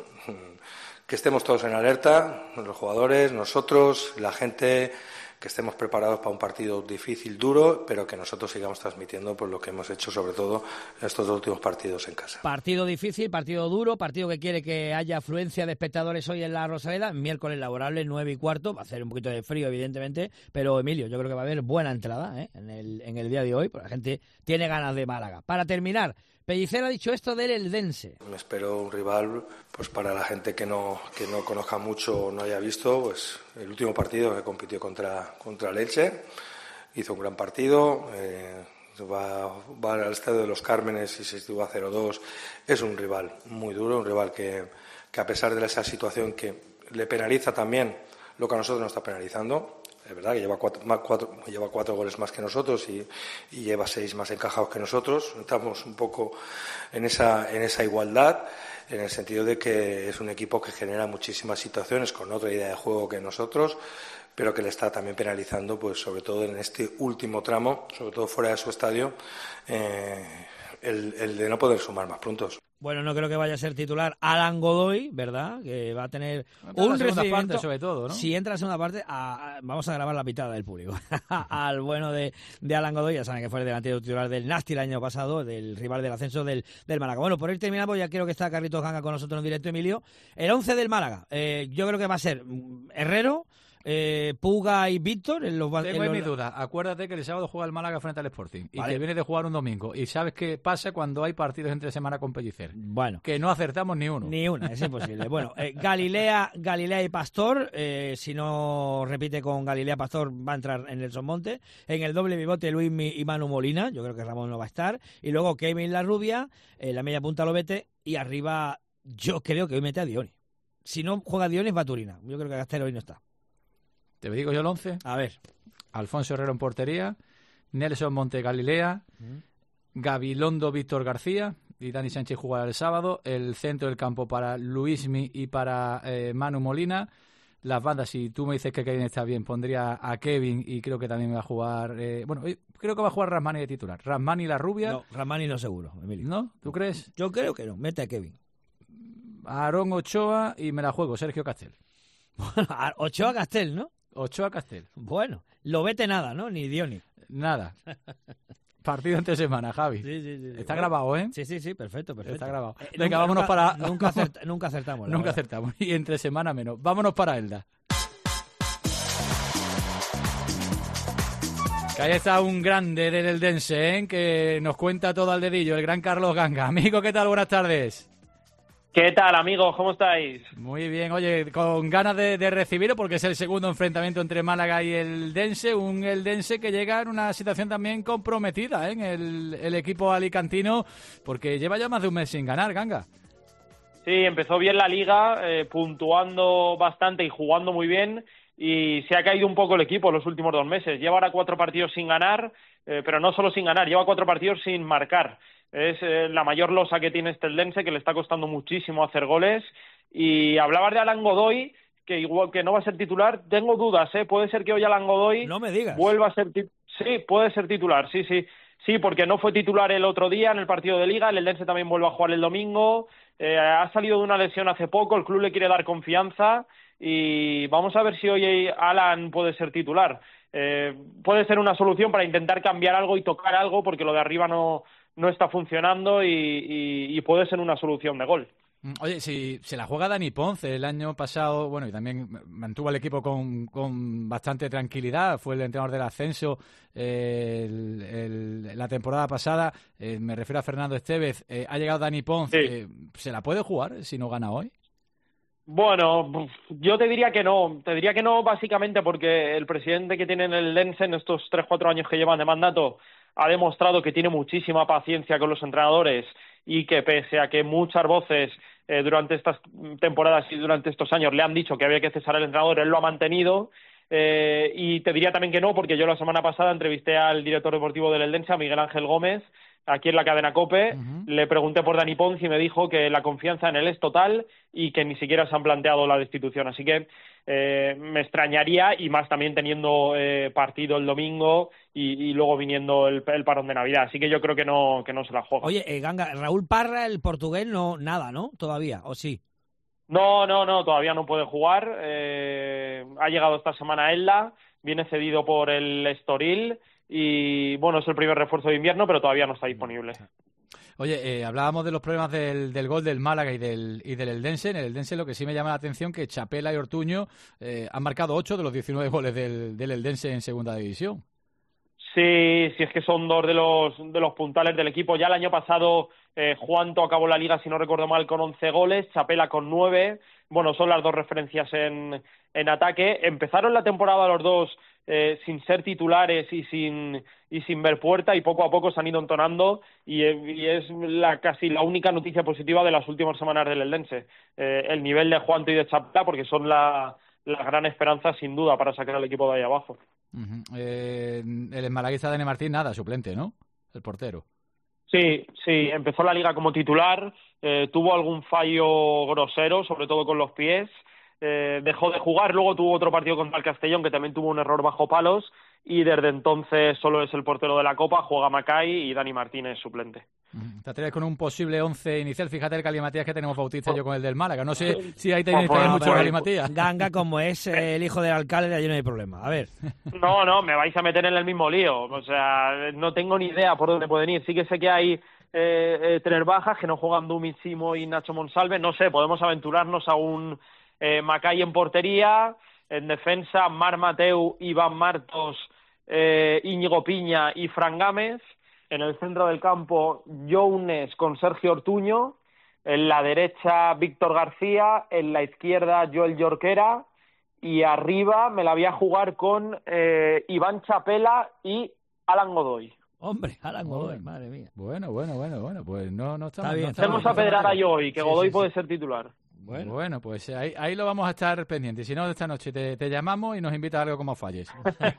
Speaker 4: que estemos todos en alerta, los jugadores, nosotros, la gente, que estemos preparados para un partido difícil, duro, pero que nosotros sigamos transmitiendo por lo que hemos hecho, sobre todo en estos dos últimos partidos en casa.
Speaker 6: Partido difícil, partido duro, partido que quiere que haya afluencia de espectadores hoy en la Rosaleda, miércoles laborable, nueve y cuarto, va a hacer un poquito de frío, evidentemente, pero Emilio, yo creo que va a haber buena entrada ¿eh? en, el, en el día de hoy, porque la gente tiene ganas de Málaga. Para terminar, Pellicer ha dicho esto del Eldense.
Speaker 4: Me espero un rival, pues para la gente que no que no conozca mucho o no haya visto, pues el último partido que compitió contra contra el Elche, hizo un gran partido, eh, va, va al Estadio de los Cármenes y se estuvo a cero dos. Es un rival muy duro, un rival que, que a pesar de esa situación que le penaliza también lo que a nosotros nos está penalizando. Es verdad que lleva cuatro, cuatro, lleva cuatro goles más que nosotros y, y lleva seis más encajados que nosotros. Estamos un poco en esa, en esa igualdad, en el sentido de que es un equipo que genera muchísimas situaciones con otra idea de juego que nosotros, pero que le está también penalizando, pues sobre todo en este último tramo, sobre todo fuera de su estadio, eh, el, el de no poder sumar más puntos.
Speaker 6: Bueno, no creo que vaya a ser titular Alan Godoy, ¿verdad? Que va a tener
Speaker 3: un
Speaker 6: un recibimiento,
Speaker 3: parte sobre todo, ¿no?
Speaker 6: Si entra en la segunda parte, a, a, vamos a grabar la pitada del público. Al bueno de, de Alan Godoy, ya saben que fue el delantero titular del Nasti el año pasado, del rival del ascenso del, del Málaga. Bueno, por ir terminando, ya creo que está Carlitos Ganga con nosotros en directo, Emilio. El once del Málaga, eh, yo creo que va a ser Herrero, Eh, Puga y Víctor en los,
Speaker 3: Tengo
Speaker 6: en los...
Speaker 3: mi duda. Acuérdate que el sábado juega el Málaga frente al Sporting y
Speaker 6: vale.
Speaker 3: que viene de jugar un domingo. Y sabes qué pasa cuando hay partidos entre semana con Pellicer.
Speaker 6: Bueno.
Speaker 3: Que no acertamos ni uno.
Speaker 6: Ni una, es imposible. Bueno, eh, Galilea, Galilea y Pastor. Eh, si no repite con Galilea Pastor, va a entrar en Nelson Monte. En el doble pivote, Luismi y Manu Molina. Yo creo que Ramón no va a estar. Y luego Kevin Larrubia, eh, la media punta Lobete. Y arriba, yo creo que hoy mete a Dioni. Si no juega Dioni, va Turina. Yo creo que Castelo hoy no está.
Speaker 3: ¿Te digo yo el once?
Speaker 6: A ver.
Speaker 3: Alfonso Herrero en portería, Nelson Monte Galilea, mm. Gabilondo Víctor García y Dani Sánchez jugará el sábado. El centro del campo para Luismi y para eh, Manu Molina. Las bandas, si tú me dices que Kevin está bien, pondría a Kevin y creo que también va a jugar... Eh, bueno, creo que va a jugar Rasmani de titular. Rasmani y la rubia.
Speaker 6: No, Rasmani no seguro, Emilio.
Speaker 3: ¿No? ¿Tú crees?
Speaker 6: Yo creo que no. Mete a Kevin.
Speaker 3: Aarón Ochoa y me la juego, Sergio Castel.
Speaker 6: Ochoa Castel, ¿no?
Speaker 3: Ochoa Castel.
Speaker 6: Bueno, lo vete nada, ¿no? Ni Dioni.
Speaker 3: Nada. Partido entre semana, Javi.
Speaker 6: Sí, sí, sí.
Speaker 3: Está bueno, grabado, ¿eh?
Speaker 6: Sí, sí, sí, perfecto, perfecto.
Speaker 3: Está grabado.
Speaker 6: Eh,
Speaker 3: Venga,
Speaker 6: nunca,
Speaker 3: vámonos
Speaker 6: nunca,
Speaker 3: para...
Speaker 6: Nunca, acert... nunca acertamos.
Speaker 3: Nunca
Speaker 6: verdad.
Speaker 3: acertamos. Y entre semana menos. Vámonos para Elda. Que ahí está un grande del Eldense, ¿eh? Que nos cuenta todo al dedillo, el gran Carlos Ganga. Amigo, ¿qué tal? Buenas tardes.
Speaker 17: ¿Qué tal, amigos? ¿Cómo estáis?
Speaker 3: Muy bien, oye, con ganas de, de recibirlo porque es el segundo enfrentamiento entre Málaga y el Eldense, un Eldense que llega en una situación también comprometida, ¿eh? En el, el equipo alicantino, porque lleva ya más de un mes sin ganar, Ganga.
Speaker 17: Sí, empezó bien la liga, eh, puntuando bastante y jugando muy bien, y se ha caído un poco el equipo en los últimos dos meses. Lleva ahora cuatro partidos sin ganar, eh, pero no solo sin ganar, lleva cuatro partidos sin marcar. Es eh, la mayor losa que tiene este Eldense, que le está costando muchísimo hacer goles. Y hablabas de Alan Godoy, que igual que no va a ser titular. Tengo dudas, ¿eh? Puede ser que hoy Alan Godoy
Speaker 6: no me digas.
Speaker 17: vuelva a ser titular. Sí, puede ser titular, sí, sí. Sí, porque no fue titular el otro día en el partido de Liga. El Eldense también vuelve a jugar el domingo. Eh, ha salido de una lesión hace poco. El club le quiere dar confianza. Y vamos a ver si hoy Alan puede ser titular. Eh, puede ser una solución para intentar cambiar algo y tocar algo, porque lo de arriba no... no está funcionando y, y, y puede ser una solución de gol.
Speaker 3: Oye, si se la juega Dani Ponce el año pasado, bueno, y también mantuvo el equipo con, con bastante tranquilidad, fue el entrenador del ascenso eh, el, el, la temporada pasada, eh, me refiero a Fernando Estevez, eh, ha llegado Dani Ponce, sí. eh, ¿se la puede jugar si no gana hoy?
Speaker 17: Bueno, yo te diría que no, te diría que no básicamente porque el presidente que tiene en el Dense en estos tres cuatro años que llevan de mandato ha demostrado que tiene muchísima paciencia con los entrenadores y que pese a que muchas voces eh, durante estas temporadas y durante estos años le han dicho que había que cesar al entrenador, él lo ha mantenido. Eh, y te diría también que no, porque yo la semana pasada entrevisté al director deportivo del Eldense, a Miguel Ángel Gómez, aquí en la cadena COPE, uh-huh. Le pregunté por Dani Ponce y me dijo que la confianza en él es total y que ni siquiera se han planteado la destitución. Así que eh, me extrañaría, y más también teniendo eh, partido el domingo y, y luego viniendo el, el parón de Navidad. Así que yo creo que no, que no se la juega.
Speaker 6: Oye, eh, Ganga, Raúl Parra, el portugués, no nada, ¿no? Todavía, ¿o sí?
Speaker 17: No, no, no, todavía no puede jugar. Eh, ha llegado esta semana Elda, viene cedido por el Estoril y, bueno, es el primer refuerzo de invierno, pero todavía no está disponible.
Speaker 3: Oye, eh, hablábamos de los problemas del, del gol del Málaga y del, y del Eldense. En el Eldense lo que sí me llama la atención es que Chapela y Ortuño eh, han marcado ocho de los diecinueve goles del, del Eldense en segunda división.
Speaker 17: Sí, sí, es que son dos de los de los puntales del equipo. Ya el año pasado eh, Juanto acabó la liga, si no recuerdo mal, con once goles, Chapela con nueve. Bueno, son las dos referencias en, en ataque. Empezaron la temporada los dos eh, sin ser titulares y sin y sin ver puerta, y poco a poco se han ido entonando, y, y es la casi la única noticia positiva de las últimas semanas del Eldense. Eh, el nivel de Juanto y de Chapela, porque son la, la gran esperanza, sin duda, para sacar al equipo de ahí abajo.
Speaker 3: Uh-huh. Eh, el malaguista Dani Martín, nada, suplente, ¿no? El portero.
Speaker 17: Sí, sí, empezó la liga como titular, eh, tuvo algún fallo grosero, sobre todo con los pies, eh, dejó de jugar, luego tuvo otro partido contra el Castellón que también tuvo un error bajo palos, y desde entonces solo es el portero de la Copa, juega Macay y Dani Martín es suplente.
Speaker 3: Uh-huh. Te atreves con un posible once inicial. Fíjate el Cali Matías que tenemos bautista yo con el del Málaga. No sé si ahí tenéis pues, mucho Cali Matías.
Speaker 6: Ganga, como es eh, el hijo del alcalde, allí no hay problema. A ver.
Speaker 17: No, no, me vais a meter en el mismo lío. O sea, no tengo ni idea por dónde pueden ir. Sí que sé que hay eh, eh, tres bajas, que no juegan Dumi, Simo y Nacho Monsalve. No sé, podemos aventurarnos a un eh, Macay en portería, en defensa Mar Mateu, Iván Martos, eh, Íñigo Piña y Fran Gámez. En el centro del campo, Younes con Sergio Ortuño. En la derecha, Víctor García. En la izquierda, Joel Jorquera. Y arriba me la voy a jugar con eh, Iván Chapela y Alan Godoy.
Speaker 6: Hombre, Alan Godoy, madre mía.
Speaker 3: Bueno, bueno, bueno, bueno, pues no, no estamos...
Speaker 6: Está bien,
Speaker 3: no
Speaker 17: estamos a pedrar a Joy, que
Speaker 3: sí,
Speaker 17: Godoy
Speaker 3: sí,
Speaker 17: puede
Speaker 3: sí.
Speaker 17: ser titular.
Speaker 3: Bueno, bueno pues ahí, ahí lo vamos a estar pendientes. Si no, esta noche te, te llamamos y nos invitas a algo como falles.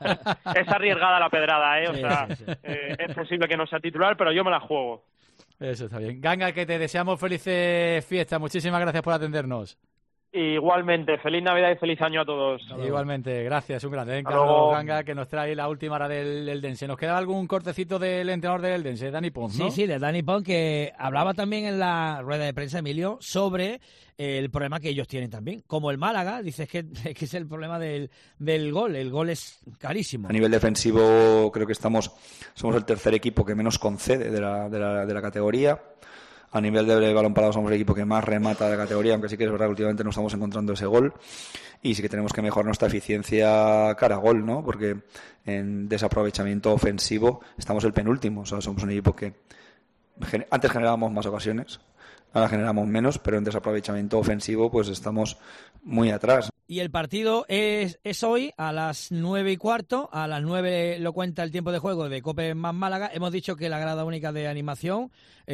Speaker 17: Es arriesgada la pedrada, ¿eh? O
Speaker 3: sí,
Speaker 17: sea,
Speaker 3: sí, sí.
Speaker 17: Eh, es posible que no sea titular, pero yo me la juego.
Speaker 3: Eso está bien. Ganga, que te deseamos felices fiestas. Muchísimas gracias por atendernos.
Speaker 17: Igualmente, feliz Navidad y feliz año a todos.
Speaker 3: Igualmente, gracias, un grande. ¿eh?
Speaker 17: Hasta
Speaker 3: Carlos
Speaker 17: luego.
Speaker 3: Ganga, que nos trae la última hora del Eldense. ¿Nos queda algún cortecito del entrenador del Eldense, Dani Pons, no?
Speaker 6: Sí, sí, de Dani Pons, que hablaba también en la rueda de prensa, Emilio, sobre el problema que ellos tienen también. Como el Málaga, dices que, que es el problema del, del gol. El gol es carísimo.
Speaker 2: A nivel defensivo, creo que estamos somos el tercer equipo que menos concede de la, de la, de la categoría. A nivel de balón parado somos el equipo que más remata de la categoría, aunque sí que es verdad que últimamente no estamos encontrando ese gol. Y sí que tenemos que mejorar nuestra eficiencia cara a gol, ¿no? Porque en desaprovechamiento ofensivo estamos el penúltimo. O sea, somos un equipo que antes generábamos más ocasiones, ahora generamos menos, pero en desaprovechamiento ofensivo pues estamos muy atrás.
Speaker 6: Y el partido es, es hoy a las nueve y cuarto, a las nueve lo cuenta el tiempo de juego de Cope más Málaga. Hemos dicho que la grada única de animación,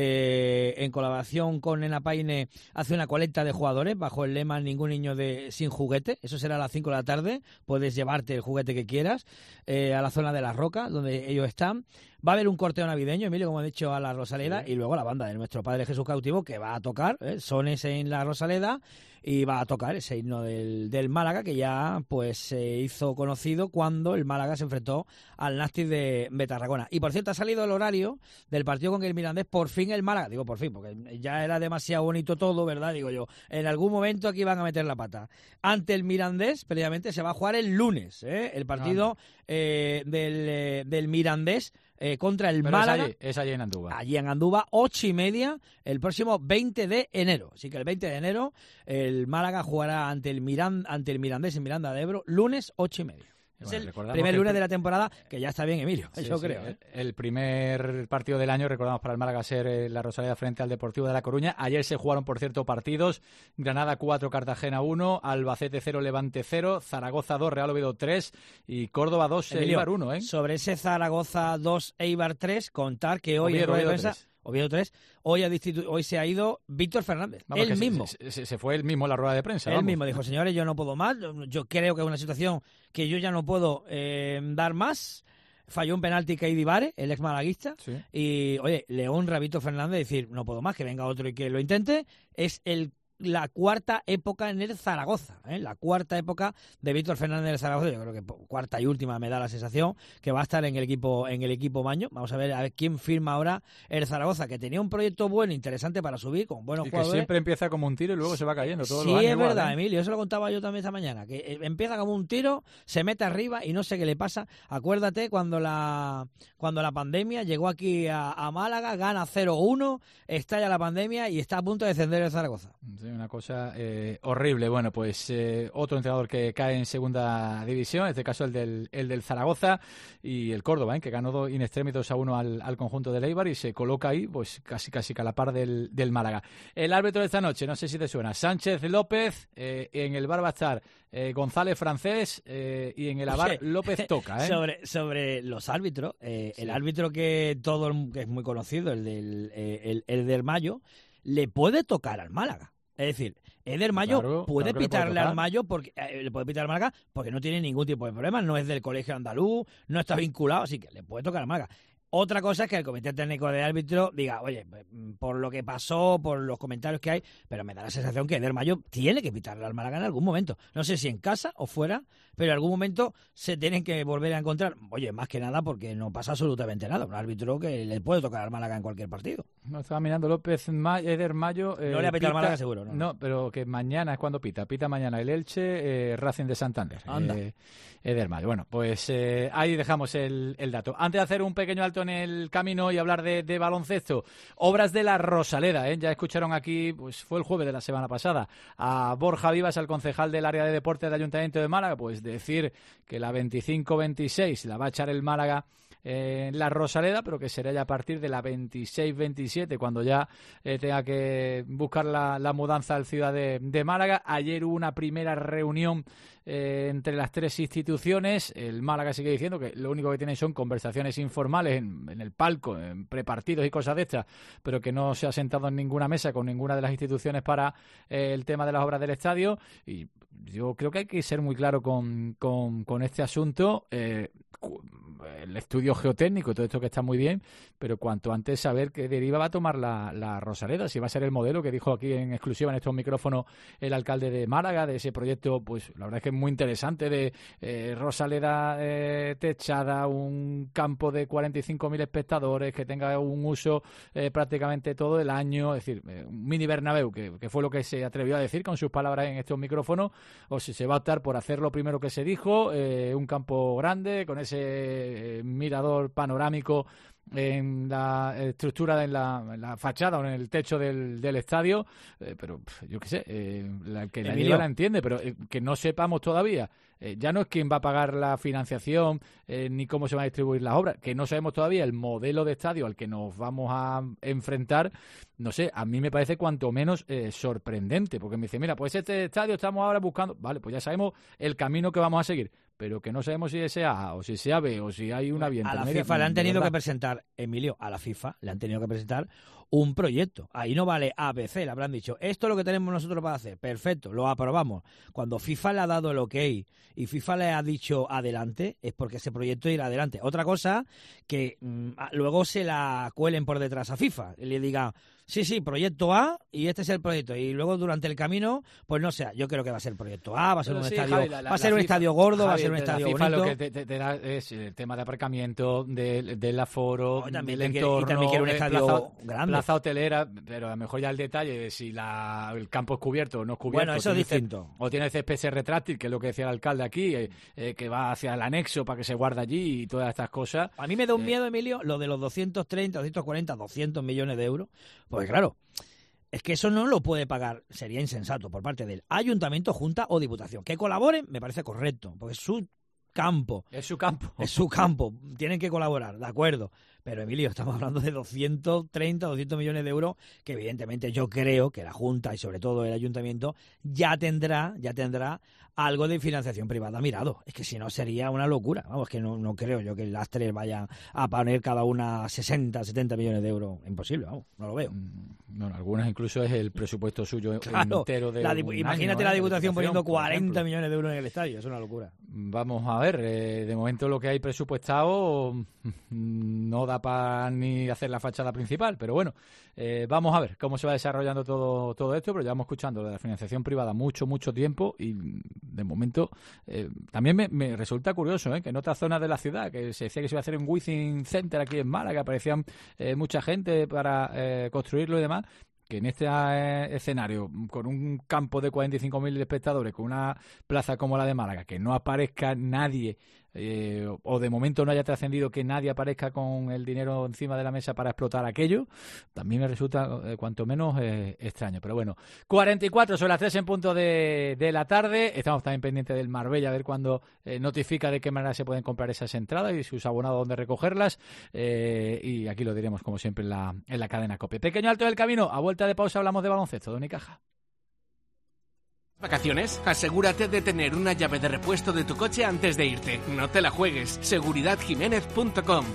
Speaker 6: eh, en colaboración con Nena Paine, hace una colecta de jugadores bajo el lema Ningún niño de sin juguete. Eso será a las cinco de la tarde, puedes llevarte el juguete que quieras, eh, a la zona de las rocas, donde ellos están. Va a haber un corteo navideño, Emilio, como he dicho, a la Rosaleda, sí. Y luego la banda de Nuestro Padre Jesús Cautivo, que va a tocar, ¿eh? Sones en la Rosaleda, y va a tocar ese himno del, del Málaga, que ya pues se hizo conocido cuando el Málaga se enfrentó al Nàstic de, de Tarragona. Y por cierto, ha salido el horario del partido con el Mirandés, por fin el Málaga, digo por fin, porque ya era demasiado bonito todo, ¿verdad? Digo yo, en algún momento aquí van a meter la pata. Ante el Mirandés, previamente, se va a jugar el lunes, ¿eh? El partido eh, del, eh, del Mirandés, eh, contra el
Speaker 3: Pero
Speaker 6: Málaga.
Speaker 3: Es allí, es allí en Andúba.
Speaker 6: Allí en Andúba, ocho y media, el próximo veinte de enero. Así que el veinte de enero el Málaga jugará ante el, Miran, ante el Mirandés en Miranda de Ebro, lunes ocho y media. Es
Speaker 3: Bueno,
Speaker 6: el primer
Speaker 3: el
Speaker 6: lunes
Speaker 3: pri-
Speaker 6: de la temporada, que ya está bien, Emilio,
Speaker 3: Sí,
Speaker 6: yo
Speaker 3: sí,
Speaker 6: creo. ¿eh?
Speaker 3: El primer partido del año, recordamos, para el Málaga ser eh, la Rosaleda frente al Deportivo de La Coruña. Ayer se jugaron, por cierto, partidos. Granada cuatro, Cartagena uno, Albacete cero, Levante cero, Zaragoza dos, Real Oviedo tres y Córdoba dos,
Speaker 6: Emilio,
Speaker 3: Eibar uno. ¿eh?
Speaker 6: Sobre ese Zaragoza dos, Eibar tres, contar que hoy
Speaker 3: Oviedo,
Speaker 6: en rueda de
Speaker 3: Oviedo
Speaker 6: prensa,
Speaker 3: tres.
Speaker 6: Oviedo tres, hoy, ha distitu- hoy se ha ido Víctor Fernández,
Speaker 3: Vamos,
Speaker 6: él
Speaker 3: que se-
Speaker 6: mismo.
Speaker 3: Se, se- se fue él mismo en la rueda de prensa.
Speaker 6: Él
Speaker 3: vamos.
Speaker 6: mismo dijo, señores, yo no puedo más, yo- yo creo que es una situación que yo ya no puedo eh, dar más. Falló un penalti Keidi Vare, el ex malaguista,
Speaker 3: Sí.
Speaker 6: y oye, le honra a Víctor Fernández decir, no puedo más, que venga otro y que lo intente. Es el la cuarta época en el Zaragoza, ¿eh? la cuarta época de Víctor Fernández en el Zaragoza. Yo creo que cuarta y última me da la sensación que va a estar en el equipo en el equipo Maño. Vamos a ver a ver quién firma ahora el Zaragoza, que tenía un proyecto bueno, interesante para subir, con buenos
Speaker 3: Y que
Speaker 6: jugadores.
Speaker 3: siempre empieza como un tiro y luego se va cayendo todos
Speaker 6: Sí,
Speaker 3: los años
Speaker 6: es
Speaker 3: igual,
Speaker 6: verdad,
Speaker 3: ¿eh?
Speaker 6: Emilio, eso lo contaba yo también esta mañana, que eh, empieza como un tiro, se mete arriba y no sé qué le pasa. Acuérdate cuando la cuando la pandemia llegó aquí a, a Málaga, gana cero uno, estalla la pandemia y está a punto de descender el Zaragoza.
Speaker 3: Sí, una cosa eh, horrible. Bueno, pues eh, otro entrenador que cae en segunda división, en este caso el del, el del Zaragoza y el Córdoba, ¿eh? que ganó dos in extremis dos a uno al, al conjunto del Eibar y se coloca ahí pues casi casi a la par del, del Málaga. El árbitro de esta noche, no sé si te suena, Sánchez López, eh, en el bar va a estar eh, González Francés eh, y en el avar
Speaker 6: Oye,
Speaker 3: López Toca. ¿eh?
Speaker 6: Sobre, sobre los árbitros, eh,
Speaker 3: Sí.
Speaker 6: el árbitro que todo el- que es muy conocido, el del, eh, el, el del Mayo, le puede tocar al Málaga. Es decir, Eder Mayo
Speaker 3: Claro,
Speaker 6: puede
Speaker 3: claro que le puede
Speaker 6: pitarle
Speaker 3: tocar.
Speaker 6: al Mayo porque eh, le puede pitar al Málaga porque no tiene ningún tipo de problema, no es del colegio andaluz, no está vinculado, así que le puede tocar al Málaga. Otra cosa es que el comité técnico de árbitro diga, oye, pues, por lo que pasó, por los comentarios que hay, pero me da la sensación que Eder Mayo tiene que pitarle al Málaga en algún momento. No sé si en casa o fuera, pero en algún momento se tienen que volver a encontrar. Oye, más que nada porque no pasa absolutamente nada. Un árbitro que le puede tocar al Málaga en cualquier partido.
Speaker 3: No, estaba mirando López Ma- Eder Mayo. eh,
Speaker 6: No le ha pitado al
Speaker 3: pita-
Speaker 6: Málaga seguro, ¿no?
Speaker 3: No, pero que mañana es cuando pita. Pita mañana el Elche, eh, Racing de Santander.
Speaker 6: Anda.
Speaker 3: eh, Eder Mayo. Bueno, pues eh, ahí dejamos el, el dato. Antes de hacer un pequeño alto en el camino y hablar de, de baloncesto, obras de la Rosaleda. ¿eh? Ya escucharon aquí, pues fue el jueves de la semana pasada, a Borja Vivas, al concejal del área de deportes del Ayuntamiento de Málaga, pues decir que la veinticinco veintiséis la va a echar el Málaga en la Rosaleda, pero que será ya a partir de la veintiséis veintisiete, cuando ya eh, tenga que buscar la, la mudanza al ciudad de, de Málaga. Ayer hubo una primera reunión eh, entre las tres instituciones. El Málaga sigue diciendo que lo único que tienen son conversaciones informales en, en el palco, en prepartidos y cosas de estas, pero que no se ha sentado en ninguna mesa con ninguna de las instituciones para eh, el tema de las obras del estadio. Y yo creo que hay que ser muy claro con, con, con este asunto. Eh, el estudio geotécnico, todo esto que está muy bien, pero cuanto antes saber qué deriva va a tomar la, la Rosaleda, si va a ser el modelo que dijo aquí en exclusiva en estos micrófonos el alcalde de Málaga, de ese proyecto, pues la verdad es que es muy interesante, de eh, Rosaleda eh, techada, un campo de cuarenta y cinco mil espectadores, que tenga un uso eh, prácticamente todo el año, es decir, eh, un mini Bernabéu, que, que fue lo que se atrevió a decir con sus palabras en estos micrófonos, o si se va a optar por hacer lo primero que se dijo, eh, un campo grande, con ese eh, mirador panorámico en la estructura, en la, en la fachada o en el techo del, del estadio, eh, pero pf, yo qué sé, eh, la que la
Speaker 6: Emilio.
Speaker 3: lleva la entiende, pero eh, que no sepamos todavía, eh, ya no es quién va a pagar la financiación, eh, ni cómo se van a distribuir las obras, que no sabemos todavía el modelo de estadio al que nos vamos a enfrentar. No sé, a mí me parece cuanto menos eh, sorprendente, porque me dice, mira, pues este estadio estamos ahora buscando, vale, pues ya sabemos el camino que vamos a seguir, pero que no sabemos si es A o si sea B o si hay una vía
Speaker 6: A la
Speaker 3: intermedia,
Speaker 6: FIFA le han
Speaker 3: de
Speaker 6: tenido que
Speaker 3: verdad.
Speaker 6: presentar, Emilio, a la FIFA le han tenido que presentar un proyecto. Ahí no vale A, B, C, le habrán dicho, esto es lo que tenemos nosotros para hacer, perfecto, lo aprobamos. Cuando FIFA le ha dado el ok y FIFA le ha dicho adelante, es porque ese proyecto irá adelante. Otra cosa, que mm, luego se la cuelen por detrás a FIFA y le diga, sí, sí, proyecto A y este es el proyecto. Y luego durante el camino, pues no sé, yo creo que va a ser proyecto A, va a ser
Speaker 3: Pero
Speaker 6: un
Speaker 3: sí,
Speaker 6: estadio
Speaker 3: Javi, la- la-
Speaker 6: va a ser
Speaker 3: la
Speaker 6: un
Speaker 3: FIFA,
Speaker 6: estadio gordo, va a
Speaker 3: Javi,
Speaker 6: ser un
Speaker 3: la
Speaker 6: estadio
Speaker 3: FIFA
Speaker 6: bonito.
Speaker 3: lo que te, te- te da es el tema de aparcamiento, del, del aforo,
Speaker 6: No, y también
Speaker 3: del
Speaker 6: te quiere- y
Speaker 3: entorno,
Speaker 6: también quiere un
Speaker 3: eh,
Speaker 6: estadio
Speaker 3: plaza,
Speaker 6: grande.
Speaker 3: plaza hotelera, pero a lo mejor ya el detalle de si la, el campo es cubierto o no es cubierto.
Speaker 6: Bueno, eso es
Speaker 3: tiene ce-
Speaker 6: distinto.
Speaker 3: O tiene C P S retráctil, que es lo que decía el alcalde aquí, eh, eh, que va hacia el anexo para que se guarde allí y todas estas cosas.
Speaker 6: A mí me da un
Speaker 3: Eh,
Speaker 6: miedo, Emilio, lo de los doscientos treinta, doscientos cuarenta, doscientos millones de euros. Pues claro, es que eso no lo puede pagar, sería insensato por parte del ayuntamiento, junta o diputación. Que colaboren me parece correcto, porque es su campo.
Speaker 3: Es su campo.
Speaker 6: Es su campo, tienen que colaborar, de acuerdo. Pero Emilio, estamos hablando de doscientos treinta, doscientos millones de euros que evidentemente yo creo que la Junta y sobre todo el Ayuntamiento ya tendrá, ya tendrá algo de financiación privada mirado. Es que si no sería una locura. Vamos, que no, no creo yo que las tres vayan a poner cada una sesenta, setenta millones de euros. Imposible, vamos, no lo veo.
Speaker 3: No, algunas incluso es el presupuesto suyo
Speaker 6: Claro,
Speaker 3: entero de
Speaker 6: la
Speaker 3: un
Speaker 6: dipu-
Speaker 3: año,
Speaker 6: imagínate
Speaker 3: ¿eh?
Speaker 6: la
Speaker 3: de
Speaker 6: Diputación poniendo
Speaker 3: por
Speaker 6: cuarenta
Speaker 3: ejemplo.
Speaker 6: millones de euros en el estadio, es una locura.
Speaker 3: Vamos a ver, eh, de momento lo que hay presupuestado mm, no da para ni hacer la fachada principal, pero bueno, eh, vamos a ver cómo se va desarrollando todo, todo esto, pero llevamos escuchando lo de la financiación privada mucho, mucho tiempo y mm, de momento eh, también me, me resulta curioso eh, que en otras zonas de la ciudad, que se decía que se iba a hacer un Wizzing Center aquí en Málaga, aparecían eh, mucha gente para eh, construirlo y demás, que en este eh, escenario, con un campo de cuarenta y cinco mil espectadores, con una plaza como la de Málaga, que no aparezca nadie, eh, o de momento no haya trascendido que nadie aparezca con el dinero encima de la mesa para explotar aquello, también me resulta eh, cuanto menos eh, extraño. Pero bueno, cuarenta y cuatro son las tres en punto de, de la tarde. Estamos también pendientes del Marbella, a ver cuándo eh, notifica de qué manera se pueden comprar esas entradas y sus abonados dónde recogerlas. Eh, y aquí lo diremos, como siempre, en la, en la cadena COPE. Pequeño alto del camino, a vuelta de pausa hablamos de baloncesto, de Unicaja.
Speaker 14: ¿Vacaciones? Asegúrate de tener una llave de repuesto de tu coche antes de irte. No te la juegues. seguridad jiménez punto com.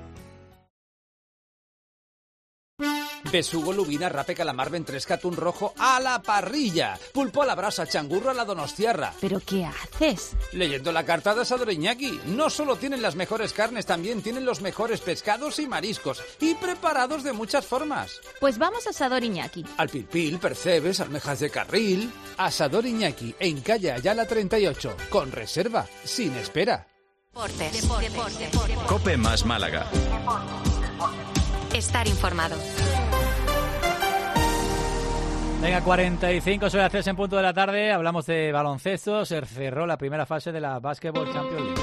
Speaker 18: Besugo, lubina, rape, calamar, ventresca, atún rojo a la parrilla. Pulpo a la brasa, changurro a la donostiarra.
Speaker 8: ¿Pero qué haces?
Speaker 18: Leyendo la carta de Asador Iñaki. No solo tienen las mejores carnes, también tienen los mejores pescados y mariscos. Y preparados de muchas formas.
Speaker 8: Pues vamos a Asador Iñaki.
Speaker 18: Al pilpil, percebes, almejas de carril. Asador Iñaki, en calle Ayala treinta y ocho. Con reserva, sin espera.
Speaker 1: Deportes. Deportes. Deportes.
Speaker 19: Cope más Málaga.
Speaker 1: Estar informado.
Speaker 3: Venga, cuarenta y cinco, son las tres en punto de la tarde. Hablamos de baloncesto. Se cerró la primera fase de la Basketball Champions League.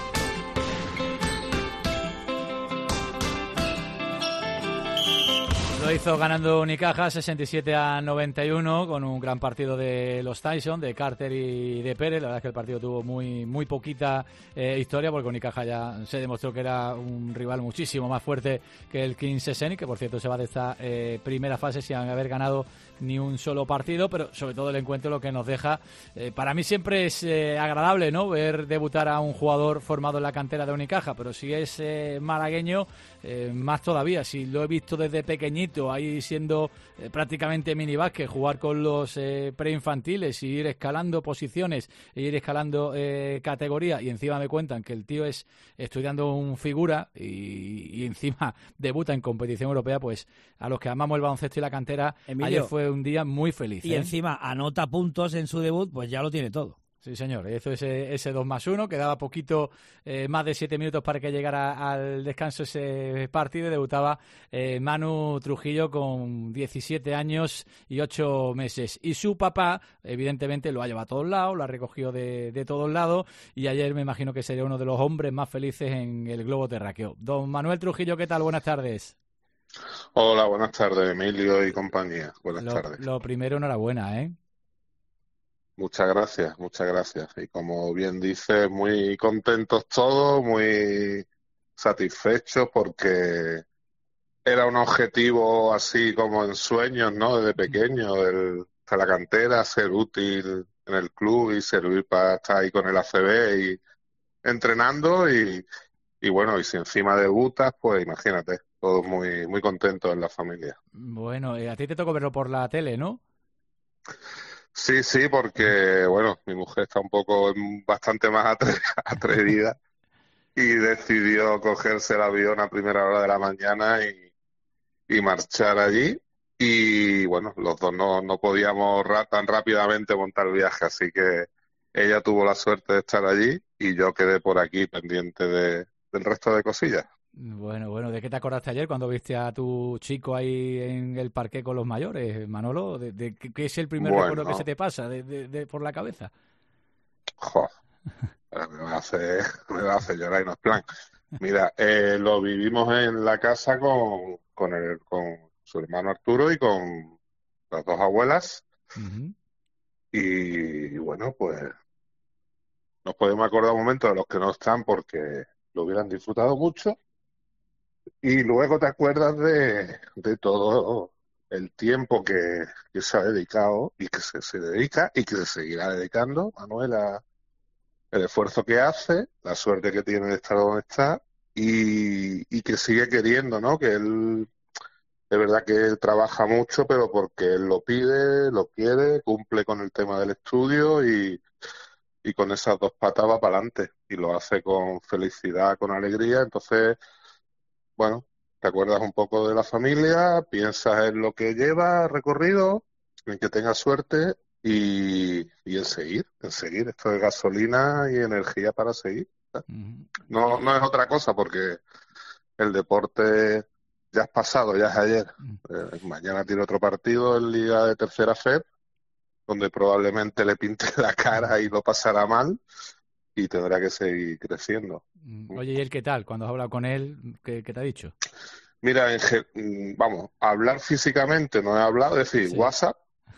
Speaker 3: Lo hizo ganando Unicaja sesenta y siete a noventa y uno con un gran partido de los Tyson, de Carter y de Pérez. La verdad es que el partido tuvo muy muy poquita eh, historia porque Unicaja ya se demostró que era un rival muchísimo más fuerte que el Kings Eseni, que por cierto se va de esta eh, primera fase sin haber ganado ni un solo partido, pero sobre todo el encuentro lo que nos deja, eh, para mí siempre es eh, agradable, ¿no?, ver debutar a un jugador formado en la cantera de Unicaja, pero si es eh, malagueño, eh, más todavía. Si lo he visto desde pequeñito, ahí siendo eh, prácticamente mini básquet, jugar con los eh, preinfantiles y ir escalando posiciones, e ir escalando eh, categoría, y encima me cuentan que el tío es estudiando un figura y, y encima debuta en competición europea, pues a los que amamos el baloncesto y la cantera,
Speaker 6: Emilio,
Speaker 3: ayer fue un día muy feliz.
Speaker 6: Y
Speaker 3: ¿eh?
Speaker 6: encima anota puntos en su debut, pues ya lo tiene todo.
Speaker 3: Sí, señor. Hizo ese, ese dos más uno, quedaba poquito, eh, más de siete minutos para que llegara al descanso ese partido, y debutaba eh, Manu Trujillo con diecisiete años y ocho meses. Y su papá, evidentemente, lo ha llevado a todos lados, lo ha recogido de, de todos lados, y ayer me imagino que sería uno de los hombres más felices en el globo terráqueo. Don Manuel Trujillo, ¿qué tal? Buenas tardes.
Speaker 20: Hola, buenas tardes, Emilio y compañía. Buenas
Speaker 3: lo,
Speaker 20: tardes.
Speaker 3: Lo primero, enhorabuena, ¿eh?
Speaker 20: Muchas gracias, muchas gracias. Y como bien dices, muy contentos todos, muy satisfechos porque era un objetivo así como en sueños, ¿no? Desde pequeño, el, de la cantera, ser útil en el club y servir para estar ahí con el A C B y entrenando y, y bueno, y si encima debutas, pues imagínate, todos muy, muy contentos en la familia.
Speaker 3: Bueno, eh, a ti te tocó verlo por la tele, ¿no?
Speaker 20: Sí, sí, porque, bueno, mi mujer está un poco, bastante más atre- atrevida y decidió cogerse el avión a primera hora de la mañana y, y marchar allí. y bueno, los dos no, no podíamos ra- tan rápidamente montar el viaje, así que ella tuvo la suerte de estar allí y yo quedé por aquí pendiente de, del resto de cosillas.
Speaker 3: Bueno, bueno, ¿de qué te acordaste ayer cuando viste a tu chico ahí en el parque con los mayores, Manolo? ¿De, de qué qué es el primer
Speaker 20: Bueno.
Speaker 3: recuerdo que se te pasa de, de- de- por la cabeza?
Speaker 20: Joder, me va a hacer, me va a hacer llorar y no es plan. Mira, eh, lo vivimos en la casa con, con, el, con su hermano Arturo y con las dos abuelas. Y bueno, pues nos podemos acordar momentos de los que no están porque lo hubieran disfrutado mucho. Y luego te acuerdas de, de todo el tiempo que, que se ha dedicado y que se, se dedica y que se seguirá dedicando, Manuel, a el esfuerzo que hace, la suerte que tiene de estar donde está y, y que sigue queriendo, ¿no? Que él, de verdad que él trabaja mucho, pero porque él lo pide, lo quiere, cumple con el tema del estudio y, y con esas dos patas va para adelante y lo hace con felicidad, con alegría. Entonces, bueno, te acuerdas un poco de la familia, piensas en lo que lleva recorrido, en que tenga suerte y, y en seguir, en seguir. Esto es gasolina y energía para seguir. No, no es otra cosa porque el deporte ya es pasado, ya es ayer. Eh, mañana tiene otro partido en Liga de Tercera F E P, donde probablemente le pinte la cara y lo pasará mal y tendrá que seguir creciendo.
Speaker 3: Oye, ¿y él qué tal? Cuando has hablado con él, ¿qué, qué te ha dicho?
Speaker 20: Mira, en ge- mm, vamos, hablar físicamente no he hablado, es decir,
Speaker 3: Sí.
Speaker 20: WhatsApp,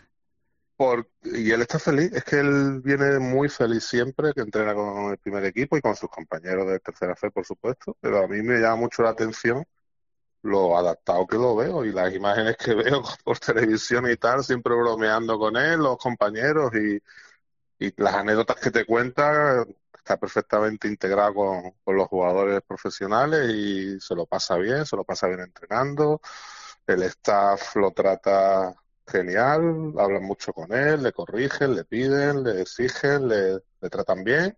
Speaker 20: por, y él está feliz, es que él viene muy feliz siempre, que entrena con el primer equipo y con sus compañeros de tercera fe, por supuesto, pero a mí me llama mucho la atención lo adaptado que lo veo y las imágenes que veo por televisión y tal, siempre bromeando con él, los compañeros y, y las anécdotas que te cuenta, está perfectamente integrado con, con los jugadores profesionales y se lo pasa bien, se lo pasa bien entrenando, el staff lo trata genial, hablan mucho con él, le corrigen, le piden, le exigen, le, le tratan bien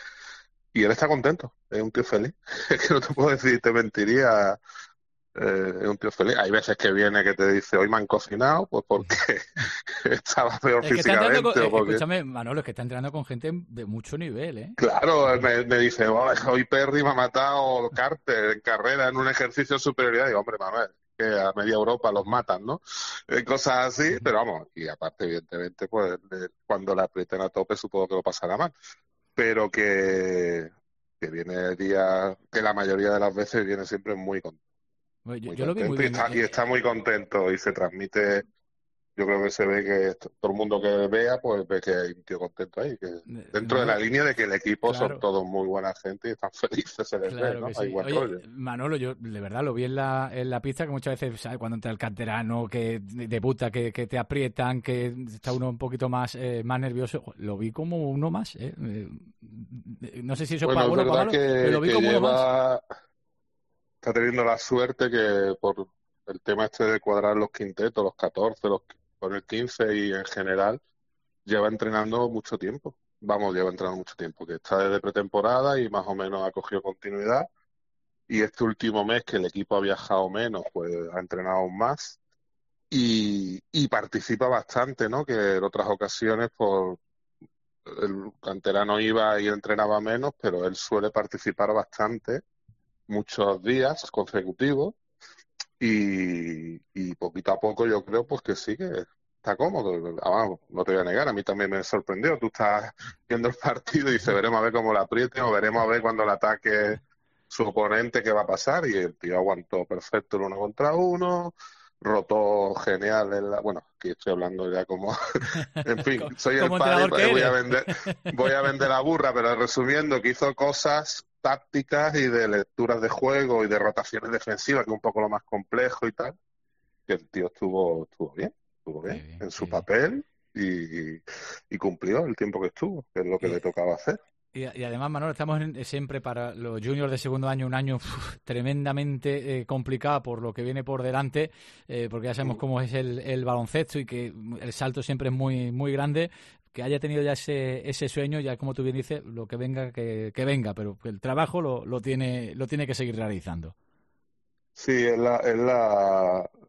Speaker 20: y él está contento, es un tío feliz. Es que no te puedo decir, te mentiría. Eh, es un tío feliz. Hay veces que viene que te dice, hoy me han cocinado, pues porque estaba peor
Speaker 3: Es que está entrenando
Speaker 20: físicamente.
Speaker 3: con,
Speaker 20: o
Speaker 3: eh,
Speaker 20: porque...
Speaker 3: escúchame, Manolo, es que está entrenando con gente de mucho nivel, ¿eh?
Speaker 20: Claro, me, me dice, oh, hoy Perry me ha matado Carter en carrera en un ejercicio de superioridad. Y digo, hombre, Manuel, que a media Europa los matan, ¿no? Eh, cosas así, pero vamos, y aparte, evidentemente, pues de- cuando la aprieten a tope supongo que lo pasará mal. Pero que, que viene el día, que la mayoría de las veces viene siempre muy contento.
Speaker 3: Bueno, Yo,
Speaker 20: Muy
Speaker 3: yo lo vi muy
Speaker 20: contento y
Speaker 3: bien.
Speaker 20: está, y está muy contento y se transmite, yo creo que se ve que t- todo el mundo que vea, pues ve que hay un tío contento ahí, que dentro de la
Speaker 3: Manolo,
Speaker 20: línea de que el equipo
Speaker 3: claro.
Speaker 20: son todos muy buena gente y están felices, se les ve,
Speaker 3: Claro
Speaker 20: ¿no?
Speaker 3: que
Speaker 20: Hay
Speaker 3: sí.
Speaker 20: buen
Speaker 3: Oye,
Speaker 20: rollo.
Speaker 3: Manolo, yo de verdad lo vi en la, en la pista, que muchas veces, ¿sabes? Cuando entra el canterano, que debuta, que, que te aprietan, que está uno un poquito más, eh, más nervioso, lo vi como uno más, ¿eh? Eh, No sé si eso es
Speaker 20: Bueno,
Speaker 3: para
Speaker 20: es
Speaker 3: bueno o para
Speaker 20: verdad
Speaker 3: malo, pero lo
Speaker 20: que,
Speaker 3: vi
Speaker 20: que
Speaker 3: como uno más.
Speaker 20: lleva, está teniendo la suerte que por el tema este de cuadrar los quintetos, los catorce, los, con el quince y en general, lleva entrenando mucho tiempo. Vamos, lleva entrenando mucho tiempo, que está desde pretemporada y más o menos ha cogido continuidad. Y este último mes que el equipo ha viajado menos, pues ha entrenado aún más y, y participa bastante, ¿no? Que en otras ocasiones, por el canterano iba y entrenaba menos, pero él suele participar bastante, muchos días consecutivos y, y poquito a poco yo creo pues que sí que está cómodo. Ah, vamos, no te voy a negar, a mí también me sorprendió. Tú estás viendo el partido y dices, veremos a ver cómo la apriete o veremos a ver cuando el ataque su oponente qué va a pasar y el tío aguantó perfecto el uno contra uno, rotó genial en la... Bueno, aquí estoy hablando ya como... en fin, soy el
Speaker 3: Como
Speaker 20: padre,
Speaker 3: entrenador que
Speaker 20: voy a
Speaker 3: eres.
Speaker 20: vender voy a vender la burra, pero resumiendo que hizo cosas tácticas y de lecturas de juego y de rotaciones defensivas, que es un poco lo más complejo y tal, que el tío estuvo, estuvo bien, estuvo bien, en su papel y, y cumplió el tiempo que estuvo, que es lo que le tocaba hacer.
Speaker 3: Y, y además, Manolo, estamos en- siempre para los juniors de segundo año, un año uf, tremendamente eh, complicado por lo que viene por delante, eh, porque ya sabemos cómo es el, el baloncesto y que el salto siempre es muy muy grande. Que haya tenido ya ese ese sueño, ya como tú bien dices, lo que venga, que, que venga, pero que el trabajo lo, lo tiene lo tiene que seguir realizando.
Speaker 20: Sí, es la, es la,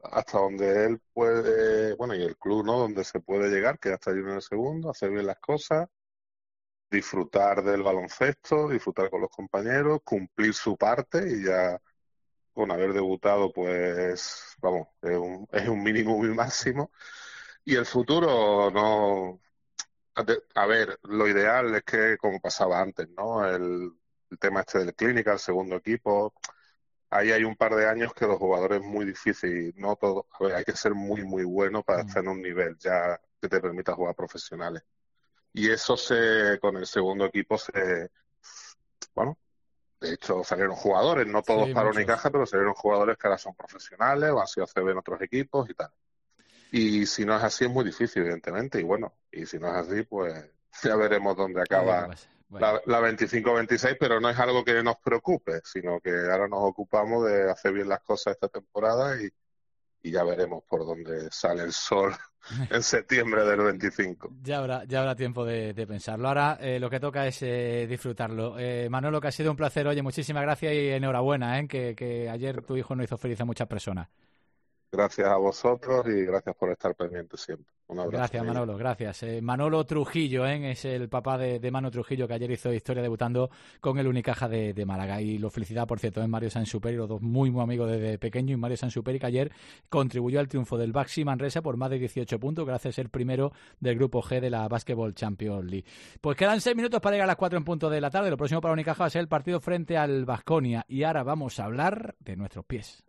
Speaker 20: hasta donde él puede, bueno, y el club, ¿no? Donde se puede llegar, que hasta en el segundo, hacer bien las cosas, disfrutar del baloncesto, disfrutar con los compañeros, cumplir su parte y ya con haber debutado, pues, vamos, es un, es un mínimo muy máximo. Y el futuro, no... A ver, lo ideal es que, como pasaba antes, ¿no? El, el tema este del clínica, el segundo equipo, ahí hay un par de años que los jugadores es muy difícil, no todo, a ver, hay que ser muy, muy bueno para estar en un nivel ya que te permita jugar profesionales. Y eso se, con el segundo equipo se, bueno, de hecho salieron jugadores, no todos
Speaker 3: Sí,
Speaker 20: para
Speaker 3: muchos.
Speaker 20: Unicaja, pero salieron jugadores que ahora son profesionales o han sido C B en otros equipos y tal. Y si no es así es muy difícil, evidentemente, y bueno, y si no es así, pues ya veremos dónde acaba la, la veinticinco veintiséis, pero no es algo que nos preocupe, sino que ahora nos ocupamos de hacer bien las cosas esta temporada y, y ya veremos por dónde sale el sol en septiembre del veinticinco.
Speaker 3: Ya habrá, ya habrá tiempo de, de pensarlo. Ahora eh, lo que toca es eh, disfrutarlo. Eh, Manolo, que ha sido un placer. Oye, muchísimas gracias y enhorabuena, ¿eh? que, que ayer tu hijo no hizo feliz a muchas personas.
Speaker 20: Gracias a vosotros y gracias por estar pendientes siempre. Un abrazo.
Speaker 3: Gracias,
Speaker 20: amigo.
Speaker 3: Manolo, gracias. Eh, Manolo Trujillo, ¿eh? es el papá de, de Manu Trujillo, que ayer hizo historia debutando con el Unicaja de, de Málaga. Y lo felicita, por cierto, en Mario Sansuperi, los dos muy, muy amigos desde pequeño. Y Mario Sansuperi, que ayer contribuyó al triunfo del Baxi Manresa por más de dieciocho puntos, gracias a ser primero del grupo G de la Basketball Champions League. Pues quedan seis minutos para llegar a las cuatro en punto de la tarde. Lo próximo para Unicaja va a ser el partido frente al Baskonia. Y ahora vamos a hablar de nuestros pies.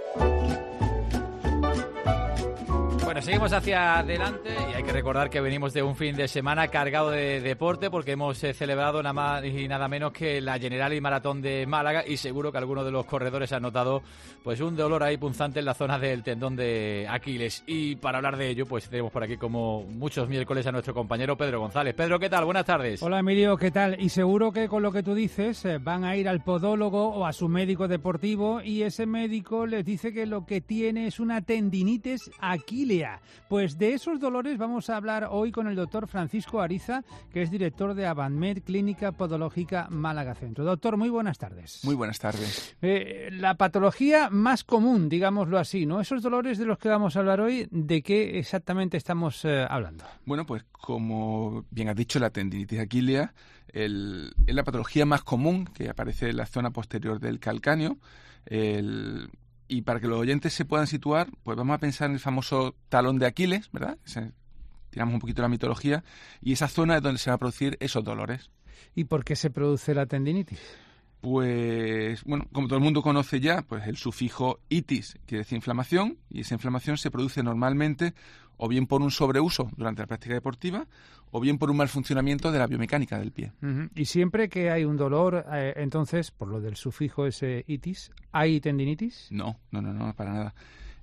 Speaker 3: Bueno, seguimos hacia adelante y hay que recordar que venimos de un fin de semana cargado de deporte porque hemos eh, celebrado nada más y nada menos que la Generali Maratón de Málaga y seguro que algunos de los corredores han notado pues un dolor ahí punzante en la zona del tendón de Aquiles. Y para hablar de ello, pues tenemos por aquí como muchos miércoles a nuestro compañero Pedro González. Pedro, ¿qué tal? Buenas tardes.
Speaker 19: Hola Emilio, ¿qué tal? Y seguro que con lo que tú dices eh, van a ir al podólogo o a su médico deportivo y ese médico les dice que lo que tiene es una tendinitis aquilea. Pues de esos dolores vamos a hablar hoy con el doctor Francisco Ariza, que es director de Avantmed Clínica Podológica Málaga Centro. Doctor, muy buenas tardes.
Speaker 21: Muy buenas tardes.
Speaker 19: Eh, la patología más común, digámoslo así, ¿no? Esos dolores de los que vamos a hablar hoy, ¿de qué exactamente estamos eh, hablando?
Speaker 21: Bueno, pues como bien has dicho, la tendinitis aquilea el, es la patología más común que aparece en la zona posterior del calcáneo. El... Y para que los oyentes se puedan situar, pues vamos a pensar en el famoso talón de Aquiles, ¿verdad? Se, tiramos un poquito la mitología, y esa zona es donde se va a producir esos dolores.
Speaker 19: ¿Y por qué se produce la tendinitis?
Speaker 21: Pues, bueno, como todo el mundo conoce ya, pues el sufijo itis quiere decir inflamación, y esa inflamación se produce normalmente o bien por un sobreuso durante la práctica deportiva, o bien por un mal funcionamiento de la biomecánica del pie.
Speaker 19: Uh-huh. Y siempre que hay un dolor, eh, entonces, por lo del sufijo ese itis, ¿hay tendinitis?
Speaker 21: No, no, no, no, para nada.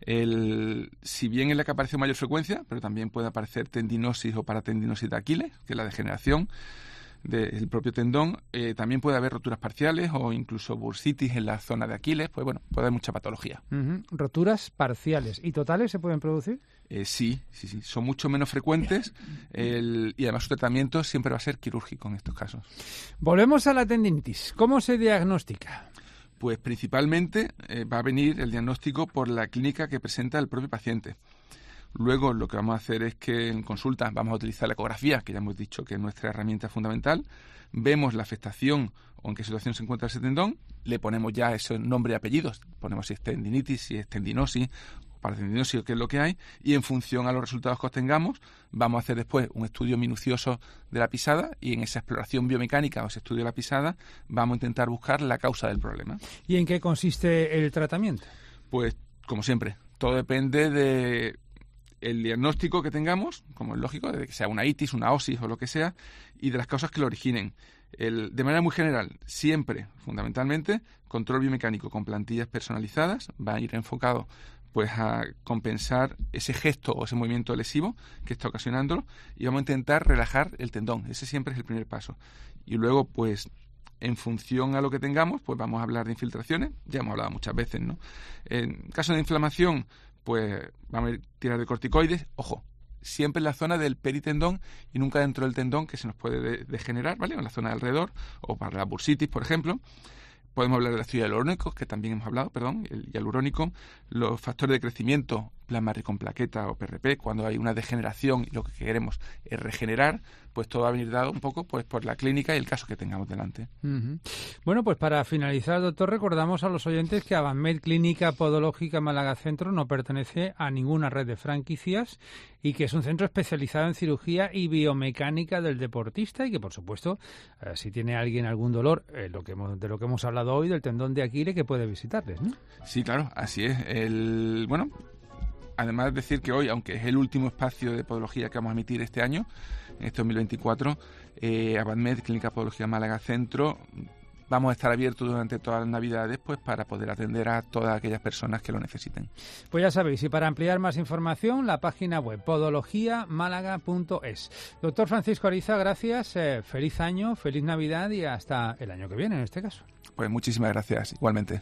Speaker 21: El, si bien es la que aparece con mayor frecuencia, pero también puede aparecer tendinosis o paratendinosis de Aquiles, que es la degeneración del propio tendón. Eh, también puede haber roturas parciales o incluso bursitis en la zona de Aquiles. Pues bueno, puede haber mucha patología.
Speaker 19: Uh-huh. ¿Roturas parciales y totales se pueden producir?
Speaker 21: Eh, sí, sí, sí. Son mucho menos frecuentes el, y además su tratamiento siempre va a ser quirúrgico en estos casos.
Speaker 19: Volvemos a la tendinitis. ¿Cómo se diagnostica?
Speaker 21: Pues principalmente eh, va a venir el diagnóstico por la clínica que presenta el propio paciente. Luego lo que vamos a hacer es que en consulta vamos a utilizar la ecografía, que ya hemos dicho que es nuestra herramienta fundamental. Vemos la afectación o en qué situación se encuentra ese tendón, le ponemos ya ese nombre y apellidos, ponemos si es tendinitis, si es tendinosis, o paratendinosis o qué es lo que hay, y en función a los resultados que obtengamos, vamos a hacer después un estudio minucioso de la pisada y en esa exploración biomecánica o ese estudio de la pisada vamos a intentar buscar la causa del problema.
Speaker 19: ¿Y en qué consiste el tratamiento?
Speaker 21: Pues, como siempre, todo depende de el diagnóstico que tengamos, como es lógico, de que sea una itis, una osis o lo que sea, y de las causas que lo originen. El, de manera muy general, siempre, fundamentalmente, control biomecánico con plantillas personalizadas, va a ir enfocado pues a compensar ese gesto o ese movimiento lesivo que está ocasionándolo, y vamos a intentar relajar el tendón. Ese siempre es el primer paso. Y luego, pues, en función a lo que tengamos, pues vamos a hablar de infiltraciones, ya hemos hablado muchas veces, ¿no? En caso de inflamación, pues vamos a tirar de corticoides, ojo, siempre en la zona del peritendón y nunca dentro del tendón, que se nos puede de- degenerar, ¿vale? En la zona de alrededor, o para la bursitis, por ejemplo. podemos hablar del ácido hialurónico, que también hemos hablado, perdón, el hialurónico, los factores de crecimiento, plasma rico en plaqueta o P R P, cuando hay una degeneración y lo que queremos es regenerar, pues todo va a venir dado un poco pues por la clínica y el caso que tengamos delante.
Speaker 19: Uh-huh. Bueno, pues para finalizar, doctor, recordamos a los oyentes que Abadmed Clínica Podológica Málaga Centro no pertenece a ninguna red de franquicias y que es un centro especializado en cirugía y biomecánica del deportista y que, por supuesto, eh, si tiene alguien algún dolor, eh, lo que hemos, de lo que hemos hablado hoy, del tendón de Aquiles, que puede visitarles, ¿no?
Speaker 21: Sí, claro, así es. El, bueno, además de decir que hoy, aunque es el último espacio de podología que vamos a emitir este año, en este dos mil veinticuatro, eh, Abadmed Clínica Podológica Málaga Centro, vamos a estar abiertos durante todas las Navidades pues para poder atender a todas aquellas personas que lo necesiten.
Speaker 19: Pues ya sabéis, y para ampliar más información, la página web podología málaga punto es. Doctor Francisco Ariza, gracias, eh, feliz año, feliz Navidad y hasta el año que viene en este caso.
Speaker 21: Pues muchísimas gracias, igualmente.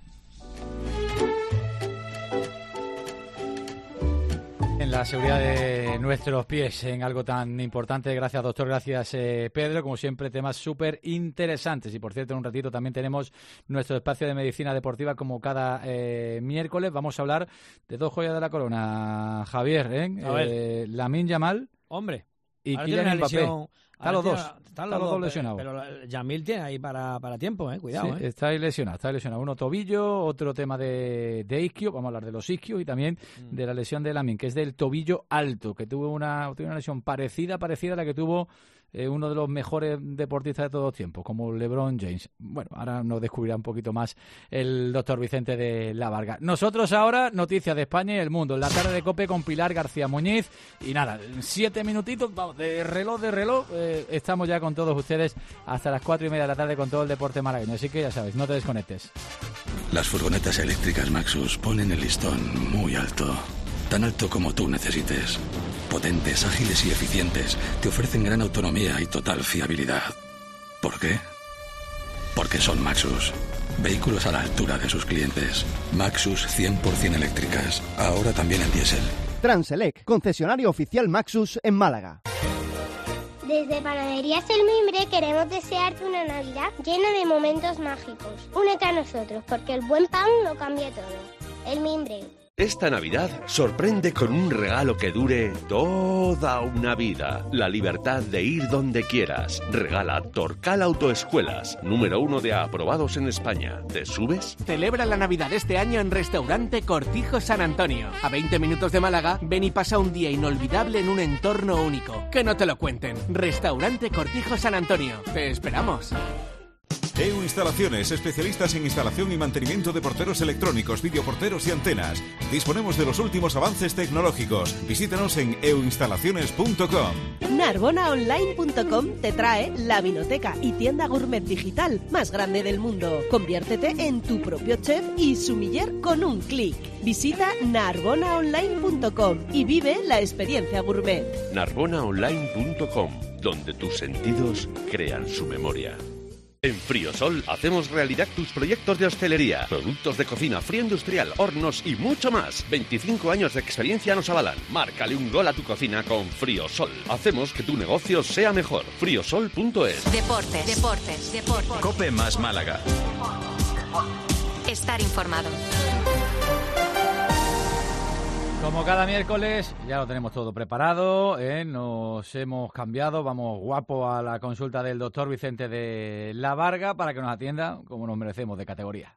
Speaker 3: En la seguridad de nuestros pies, en algo tan importante. Gracias, doctor. Gracias, eh, Pedro. Como siempre, temas súper interesantes. Y, por cierto, en un ratito también tenemos nuestro espacio de medicina deportiva como cada eh, miércoles. Vamos a hablar de dos joyas de la corona, Javier. ¿eh?
Speaker 6: A ver.
Speaker 3: Eh, Lamine Yamal.
Speaker 6: Hombre.
Speaker 3: Y Kylian Mbappé. Están los dos.
Speaker 6: Están
Speaker 3: los dos lesionados.
Speaker 6: Pero, pero Yamil tiene ahí para, para tiempo, eh. Cuidado,
Speaker 3: sí,
Speaker 6: eh.
Speaker 3: está ahí lesionado, está lesionado. Uno tobillo, otro tema de, de isquio, vamos a hablar de los isquios y también mm. de la lesión de Lamine, que es del tobillo alto, que tuvo una, tuvo una lesión parecida, parecida a la que tuvo eh, uno de los mejores deportistas de todos los tiempos, como LeBron James. Bueno, ahora nos descubrirá un poquito más el doctor Vicente de la Varga. Nosotros ahora, noticias de España y el mundo, en la tarde de COPE con Pilar García Muñiz. Y nada, siete minutitos, vamos, de reloj de reloj, eh, estamos ya con todos ustedes hasta las cuatro y media de la tarde con todo el deporte malagueño. Así que ya sabes, no te desconectes.
Speaker 7: Las furgonetas eléctricas Maxus ponen el listón muy alto. Tan alto como tú necesites. Potentes, ágiles y eficientes. Te ofrecen gran autonomía y total fiabilidad. ¿Por qué? Porque son Maxus. Vehículos a la altura de sus clientes. Maxus cien por ciento eléctricas. Ahora también en diésel.
Speaker 22: Transelec, concesionario oficial Maxus en Málaga.
Speaker 23: Desde Panaderías El Mimbre queremos desearte una Navidad llena de momentos mágicos. Únete a nosotros, porque el buen pan lo cambia todo. El Mimbre.
Speaker 10: Esta Navidad sorprende con un regalo que dure toda una vida. La libertad de ir donde quieras. Regala Torcal Autoescuelas, número uno de aprobados en España. ¿Te subes?
Speaker 14: Celebra la Navidad este año en Restaurante Cortijo San Antonio. A veinte minutos de Málaga, ven y pasa un día inolvidable en un entorno único. Que no te lo cuenten. Restaurante Cortijo San Antonio. Te esperamos.
Speaker 24: E U Instalaciones, especialistas en instalación y mantenimiento de porteros electrónicos, videoporteros y antenas. Disponemos de los últimos avances tecnológicos. Visítanos en e u instalaciones punto com.
Speaker 25: Narbona Online punto com te trae la vinoteca y tienda gourmet digital más grande del mundo. Conviértete en tu propio chef y sumiller con un clic. Visita Narbona Online punto com y vive la experiencia gourmet.
Speaker 10: Narbona Online punto com, donde tus sentidos crean su memoria. En Friosol hacemos realidad tus proyectos de hostelería, productos de cocina, frío industrial, hornos y mucho más. veinticinco años de experiencia nos avalan. Márcale un gol a tu cocina con Friosol. Hacemos que tu negocio sea mejor. friosol punto es.
Speaker 1: Deportes, deportes, deportes.
Speaker 26: COPE más Málaga.
Speaker 1: Estar informado.
Speaker 3: Como cada miércoles, ya lo tenemos todo preparado, ¿eh? Nos hemos cambiado, vamos guapo a la consulta del doctor Vicente de la Varga para que nos atienda como nos merecemos, de categoría.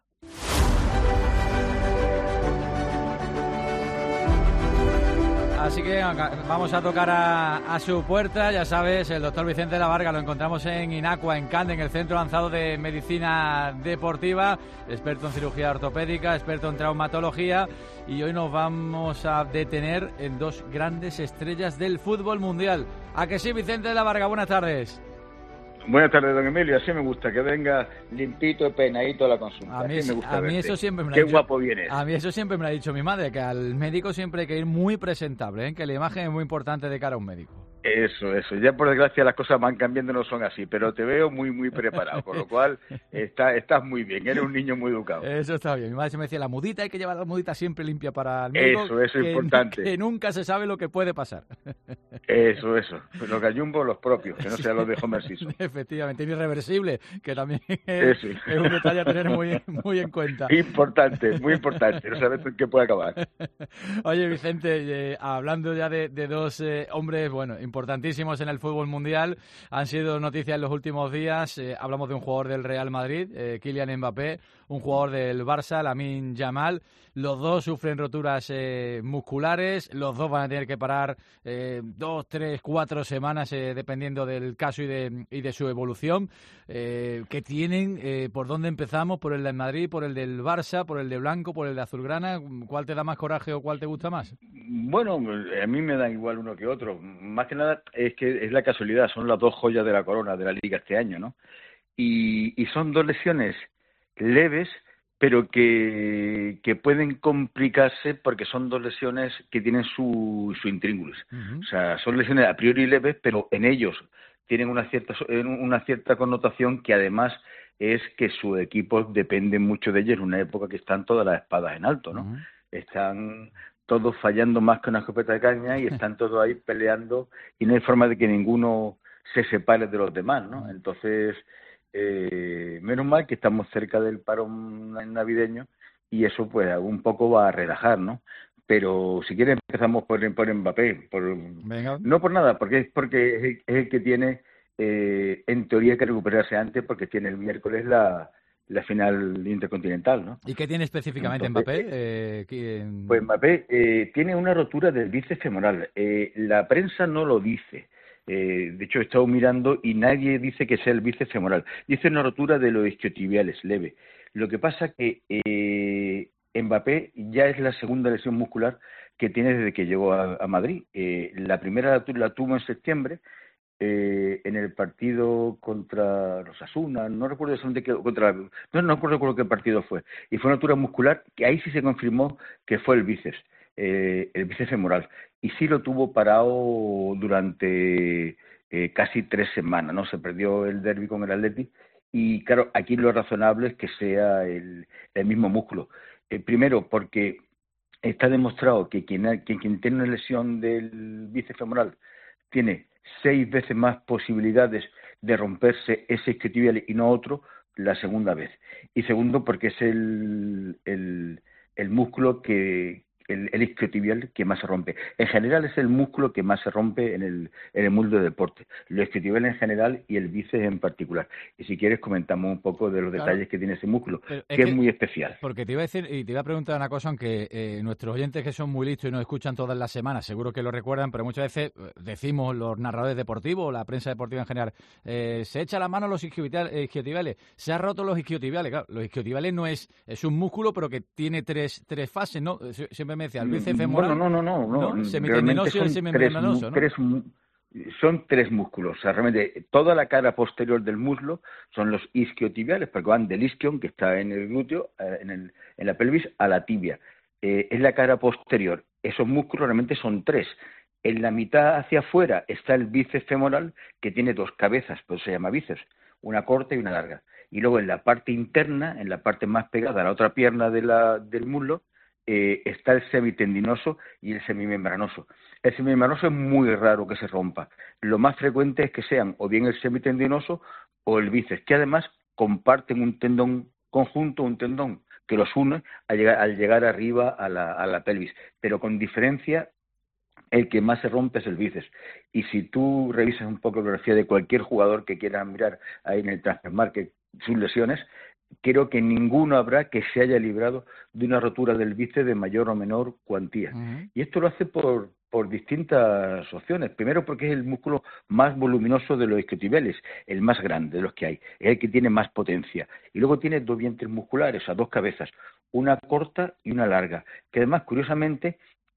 Speaker 3: Así que vamos a tocar a, a su puerta, ya sabes, el doctor Vicente de la Varga, lo encontramos en Inacua, en Cande, en el Centro Avanzado de Medicina Deportiva, experto en cirugía ortopédica, experto en traumatología, y hoy nos vamos a detener en dos grandes estrellas del fútbol mundial. ¿A que sí, Vicente de la Varga? Buenas tardes.
Speaker 27: Buenas tardes, don Emilio. Así me gusta, que venga limpito, peinadito a la consulta.
Speaker 3: A mí,
Speaker 27: Así me gusta
Speaker 3: a mí
Speaker 27: verte.
Speaker 3: eso siempre me lo
Speaker 27: Qué
Speaker 3: ha dicho,
Speaker 27: guapo vienes.
Speaker 3: A mí eso siempre me lo ha dicho mi madre, que al médico siempre hay que ir muy presentable, ¿eh? Que la imagen es muy importante de cara a un médico.
Speaker 27: Eso, eso. Ya por desgracia las cosas van cambiando, no son así, pero te veo muy, muy preparado, con lo cual está, estás muy bien, eres un niño muy educado.
Speaker 3: Eso está bien. Mi madre me decía, la mudita, hay que llevar la mudita siempre limpia para el médico.
Speaker 27: Eso, eso es
Speaker 3: que,
Speaker 27: importante.
Speaker 3: Que nunca se sabe lo que puede pasar.
Speaker 27: Eso, eso. Los gallumbos, los propios, que no sean los de Homer Simpson.
Speaker 3: Efectivamente, irreversible, que también es,
Speaker 27: es
Speaker 3: un detalle a tener muy, muy en cuenta.
Speaker 27: Importante, muy importante, no sabes en qué puede acabar.
Speaker 3: Oye, Vicente, eh, hablando ya de, de dos eh, hombres, bueno, importantísimos en el fútbol mundial, han sido noticias en los últimos días. Eh, hablamos de un jugador del Real Madrid, eh, Kylian Mbappé, un jugador del Barça, Lamine Yamal. Los dos sufren roturas eh, musculares, los dos van a tener que parar eh, dos, tres, cuatro semanas, eh, dependiendo del caso y de, y de su evolución. Eh, ¿Qué tienen? Eh, ¿Por dónde empezamos? ¿Por el del Madrid, por el del Barça, por el de Blanco, por el de Azulgrana? ¿Cuál te da más coraje o cuál te gusta más?
Speaker 27: Bueno, a mí me dan igual uno que otro. Más que nada es que es la casualidad, son las dos joyas de la corona de la Liga este año, ¿no? Y, y son dos lesiones leves, pero que, que pueden complicarse porque son dos lesiones que tienen su, su intríngulis. Uh-huh. O sea, son lesiones a priori leves, pero en ellos tienen una cierta, una cierta connotación que además es que su equipo depende mucho de ellos en una época que están todas las espadas en alto, ¿no? Uh-huh. Están todos fallando más que una escopeta de caña y están todos ahí peleando y no hay forma de que ninguno se separe de los demás, ¿no? Entonces, eh, menos mal que estamos cerca del parón navideño y eso pues un poco va a relajar, ¿no? Pero si quieres empezamos por, por Mbappé, por, no por nada, porque es porque es el, es el que tiene eh, en teoría que recuperarse antes porque tiene el miércoles la la final intercontinental, ¿no?
Speaker 3: ¿Y qué tiene específicamente Entonces, Mbappé? Eh, ¿quién...
Speaker 27: Pues Mbappé eh, tiene una rotura del bíceps femoral. Eh, la prensa no lo dice. Eh, de hecho, he estado mirando y nadie dice que sea el bíceps femoral. Dice una rotura de los isquiotibiales, leve. Lo que pasa que eh, Mbappé ya es la segunda lesión muscular que tiene desde que llegó a, a Madrid. Eh, la primera la, la tuvo en septiembre, Eh, en el partido contra los Asuna, no recuerdo exactamente qué, contra, no, no recuerdo qué partido fue, y fue una rotura muscular que ahí sí se confirmó que fue el bíceps, eh, el bíceps femoral, y sí lo tuvo parado durante eh, casi tres semanas, ¿no? Se perdió el derbi con el Atleti, y claro, aquí lo razonable es que sea el, el mismo músculo. Eh, primero, porque está demostrado que quien, que quien tiene una lesión del bíceps femoral tiene seis veces más posibilidades de romperse ese isquiotibial y no otro la segunda vez. Y segundo, porque es el, el, el músculo que el, el isquiotibial que más se rompe. En general es el músculo que más se rompe en el, en el mundo del deporte. Los isquiotibiales en general y el bíceps en particular. Y si quieres comentamos un poco de los claro. detalles que tiene ese músculo, Pero que es, que es muy especial.
Speaker 3: Porque te iba a decir y te iba a preguntar una cosa, aunque eh, nuestros oyentes que son muy listos y nos escuchan todas las semanas, seguro que lo recuerdan, pero muchas veces decimos los narradores deportivos, la prensa deportiva en general, eh, se echa la mano a los isquiotibiales, se ha roto los isquiotibiales. Claro, los isquiotibiales no es, es un músculo, pero que tiene tres, tres fases, ¿no? Siempre me decía, el bíceps femoral.
Speaker 27: Bueno, no, no, no.
Speaker 3: no semitendinoso y el semimembranoso, ¿no?
Speaker 27: Tres, son tres músculos. O sea, realmente toda la cara posterior del muslo son los isquiotibiales, porque van del isquion, que está en el glúteo, en, el, en la pelvis, a la tibia. Eh, es la cara posterior. Esos músculos realmente son tres. En la mitad hacia afuera está el bíceps femoral, que tiene dos cabezas, pues se llama bíceps, una corta y una larga. Y luego en la parte interna, en la parte más pegada a la otra pierna de la, del muslo, eh, está el semitendinoso y el semimembranoso. El semimembranoso es muy raro que se rompa. Lo más frecuente es que sean o bien el semitendinoso o el bíceps, que además comparten un tendón conjunto, un tendón que los une al llegar, al llegar arriba a la, a la pelvis. Pero con diferencia, el que más se rompe es el bíceps. Y si tú revisas un poco la biografía de cualquier jugador que quiera mirar ahí en el Transfermarkt sus lesiones, creo que ninguno habrá que se haya librado de una rotura del bíceps de mayor o menor cuantía. Uh-huh. Y esto lo hace por, por distintas opciones. Primero porque es el músculo más voluminoso de los isquiotibiales, el más grande de los que hay, es el que tiene más potencia. Y luego tiene dos vientres musculares, o sea, dos cabezas, una corta y una larga, que además, curiosamente,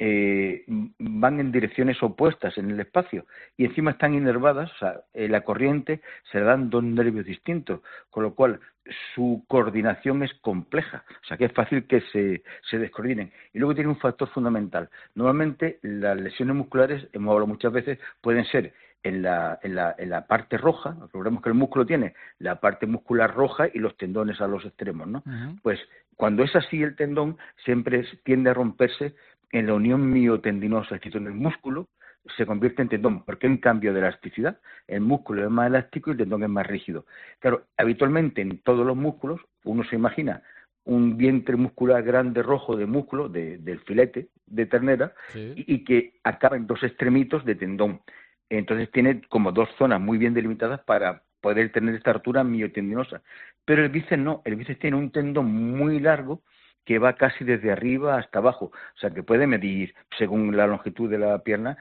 Speaker 27: eh, van en direcciones opuestas en el espacio y encima están inervadas, o sea, eh, la corriente se le dan dos nervios distintos, con lo cual su coordinación es compleja, o sea que es fácil que se, se descoordinen. Y luego tiene un factor fundamental. Normalmente las lesiones musculares, hemos hablado muchas veces, pueden ser en la, en la, en la parte roja. Recordemos que el músculo tiene la parte muscular roja y los tendones a los extremos, ¿no? Uh-huh. Pues cuando es así el tendón siempre tiende a romperse en la unión miotendinosa, es decir, en el músculo se convierte en tendón, porque hay un cambio de elasticidad. El músculo es más elástico y el tendón es más rígido. Claro, habitualmente en todos los músculos, uno se imagina un vientre muscular grande rojo de músculo, de, del filete de ternera, sí. y, y que acaba en dos extremitos de tendón. Entonces tiene como dos zonas muy bien delimitadas para poder tener esta rotura miotendinosa. Pero el bíceps no, el bíceps tiene un tendón muy largo que va casi desde arriba hasta abajo, o sea que puede medir, según la longitud de la pierna,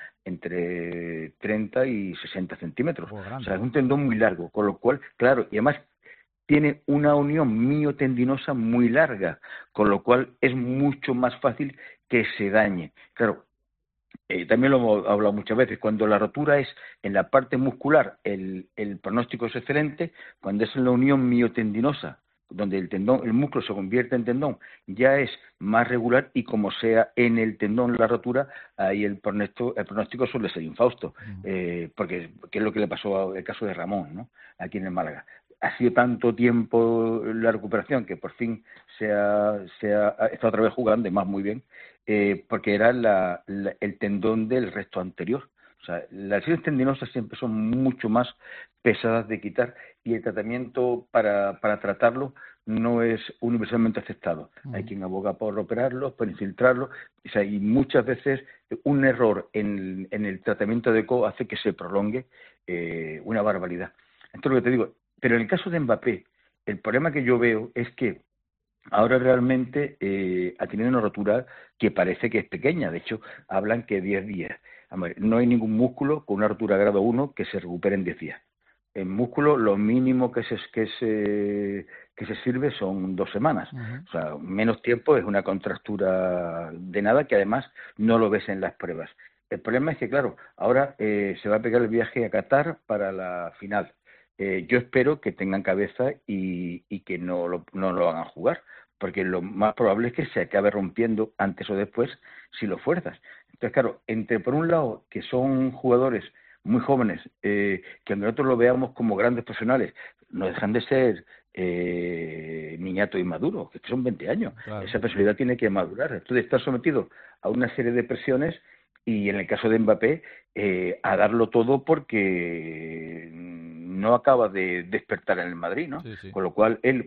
Speaker 27: entre treinta y sesenta centímetros. Oh, o sea, es un tendón muy largo, con lo cual, claro, y además tiene una unión miotendinosa muy larga, con lo cual es mucho más fácil que se dañe. Claro, eh, también lo hemos hablado muchas veces, cuando la rotura es en la parte muscular, el, el pronóstico es excelente. Cuando es en la unión miotendinosa, donde el tendón, el músculo se convierte en tendón, ya es más regular, y como sea en el tendón la rotura, ahí el pronóstico, el pronóstico suele ser infausto, uh-huh. eh, porque, porque es lo que le pasó al caso de Ramón, ¿no? Aquí en el Málaga. Ha sido tanto tiempo la recuperación que por fin se ha, se ha está otra vez jugando, y más muy bien, eh, porque era la, la, el tendón del resto anterior. O sea, las lesiones tendinosas siempre son mucho más pesadas de quitar, y el tratamiento para, para tratarlo no es universalmente aceptado. Mm. Hay quien aboga por operarlo, por infiltrarlo, o sea, y muchas veces un error en, en el tratamiento adecuado hace que se prolongue eh, una barbaridad. Entonces, lo que te digo, pero en el caso de Mbappé, el problema que yo veo es que ahora realmente eh, ha tenido una rotura que parece que es pequeña. De hecho, hablan que diez días. No hay ningún músculo con una rotura grado uno que se recupere en diez días. En músculo, lo mínimo que se, que se, que se sirve son dos semanas. Uh-huh. O sea, menos tiempo es una contractura de nada, que además no lo ves en las pruebas. El problema es que, claro, ahora eh, se va a pegar el viaje a Qatar para la final. Eh, yo espero que tengan cabeza y, y que no lo, no lo hagan jugar, porque lo más probable es que se acabe rompiendo antes o después si lo fuerzas. Entonces, claro, entre por un lado que son jugadores muy jóvenes, eh, que nosotros lo veamos como grandes profesionales, no dejan de ser eh, niñatos inmaduros, que son veinte años. Claro. Esa personalidad tiene que madurar. Entonces, estar sometido a una serie de presiones, y en el caso de Mbappé, eh, a darlo todo porque no acaba de despertar en el Madrid, ¿no? Sí, sí. Con lo cual, él,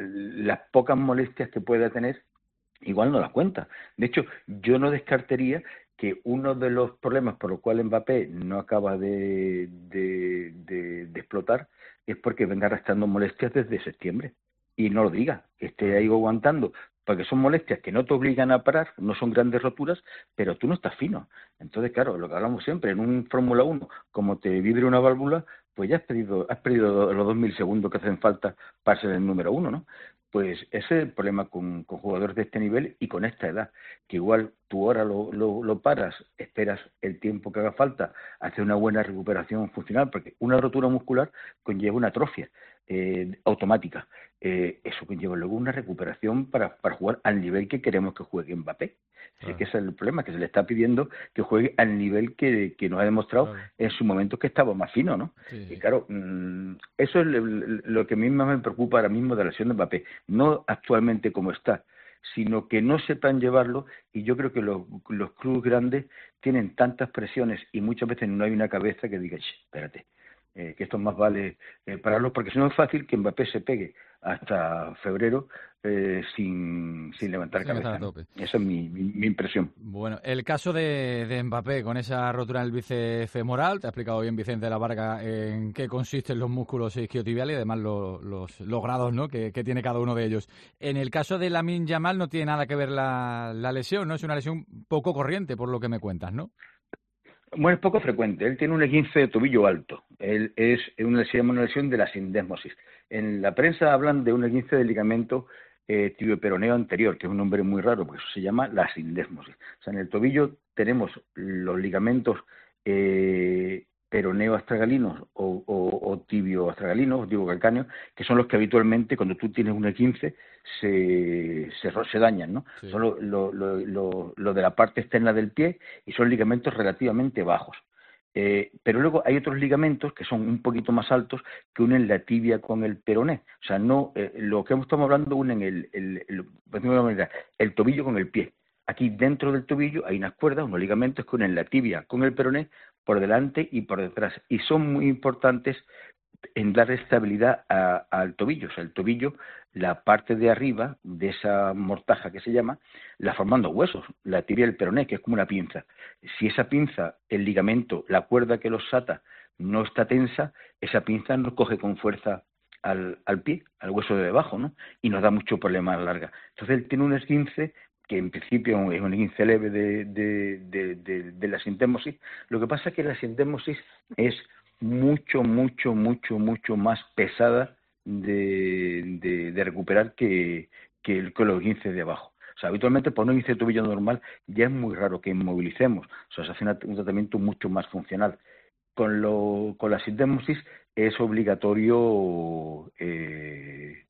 Speaker 27: las pocas molestias que pueda tener, igual no las cuenta. De hecho, yo no descartaría que uno de los problemas por los cuales Mbappé no acaba de, de, de, de explotar es porque venga arrastrando molestias desde septiembre. Y no lo diga, que esté ahí aguantando, porque son molestias que no te obligan a parar, no son grandes roturas, pero tú no estás fino. Entonces, claro, lo que hablamos siempre, en un Fórmula uno, como te vibre una válvula, pues ya has perdido, has perdido los dos mil segundos que hacen falta para ser el número uno, ¿no? Pues ese es el problema con, con jugadores de este nivel y con esta edad, que igual tú ahora lo, lo, lo paras, esperas el tiempo que haga falta, hacer una buena recuperación funcional, porque una rotura muscular conlleva una atrofia eh, automática. Eh, eso conlleva luego una recuperación para, para jugar al nivel que queremos que juegue Mbappé. Así que ese es el problema, que se le está pidiendo que juegue al nivel que, que nos ha demostrado claro. en su momento que estaba más fino, ¿no? Sí. Y claro, mmm, eso es lo que a mí más me preocupa ahora mismo de la lesión de Mbappé. No actualmente como está, sino que no sepan llevarlo, y yo creo que los, los clubes grandes tienen tantas presiones y muchas veces no hay una cabeza que diga, espérate, eh, que esto más vale eh, pararlo, porque si no es fácil que Mbappé se pegue hasta febrero eh, sin, sin levantar sí, cabeza. ¿No? Esa es mi, mi, mi impresión.
Speaker 3: Bueno, el caso de, de Mbappé con esa rotura en el bíceps femoral, te ha explicado bien Vicente de la Varga en qué consisten los músculos isquiotibiales y además lo, los, los grados, ¿no? que, que tiene cada uno de ellos. En el caso de Lamine Yamal no tiene nada que ver la, la lesión, ¿no? Es una lesión poco corriente por lo que me cuentas, ¿no?
Speaker 27: Bueno, es poco frecuente. Él tiene un esguince de tobillo alto. Él es una, se llama una lesión de la sindesmosis. En la prensa hablan de un esguince del ligamento eh, tibioperoneo anterior, que es un nombre muy raro, porque eso se llama la sindesmosis. O sea, en el tobillo tenemos los ligamentos eh, peroneo astragalinos o, o, o tibio astragalinos, o tibio calcáneo, que son los que habitualmente cuando tú tienes un E quince se, se, se dañan, ¿no? Sí. Son lo, lo, lo, lo, lo de la parte externa del pie y son ligamentos relativamente bajos. Eh, pero luego hay otros ligamentos que son un poquito más altos que unen la tibia con el peroné. O sea, no eh, lo que estamos hablando unen el, el, el, el, el tobillo con el pie. Aquí dentro del tobillo hay unas cuerdas, unos ligamentos que unen la tibia con el peroné por delante y por detrás. Y son muy importantes en dar estabilidad a, al tobillo. O sea, el tobillo, la parte de arriba de esa mortaja que se llama, la forman dos huesos, la tibia y el peroné, que es como una pinza. Si esa pinza, el ligamento, la cuerda que los ata, no está tensa, esa pinza no coge con fuerza al, al pie, al hueso de debajo, ¿no? Y nos da mucho problema a la larga. Entonces él tiene un esguince que en principio es un esguince leve de, de, de, de, de la sintémosis. Lo que pasa es que la sintémosis es mucho, mucho, mucho, mucho más pesada de, de, de recuperar que, que, el, que los esguinces de abajo. O sea, habitualmente por un esguince de tobillo normal ya es muy raro que inmovilicemos. O sea, se hace una, un tratamiento mucho más funcional. Con, lo, con la sintémosis es obligatorio eh,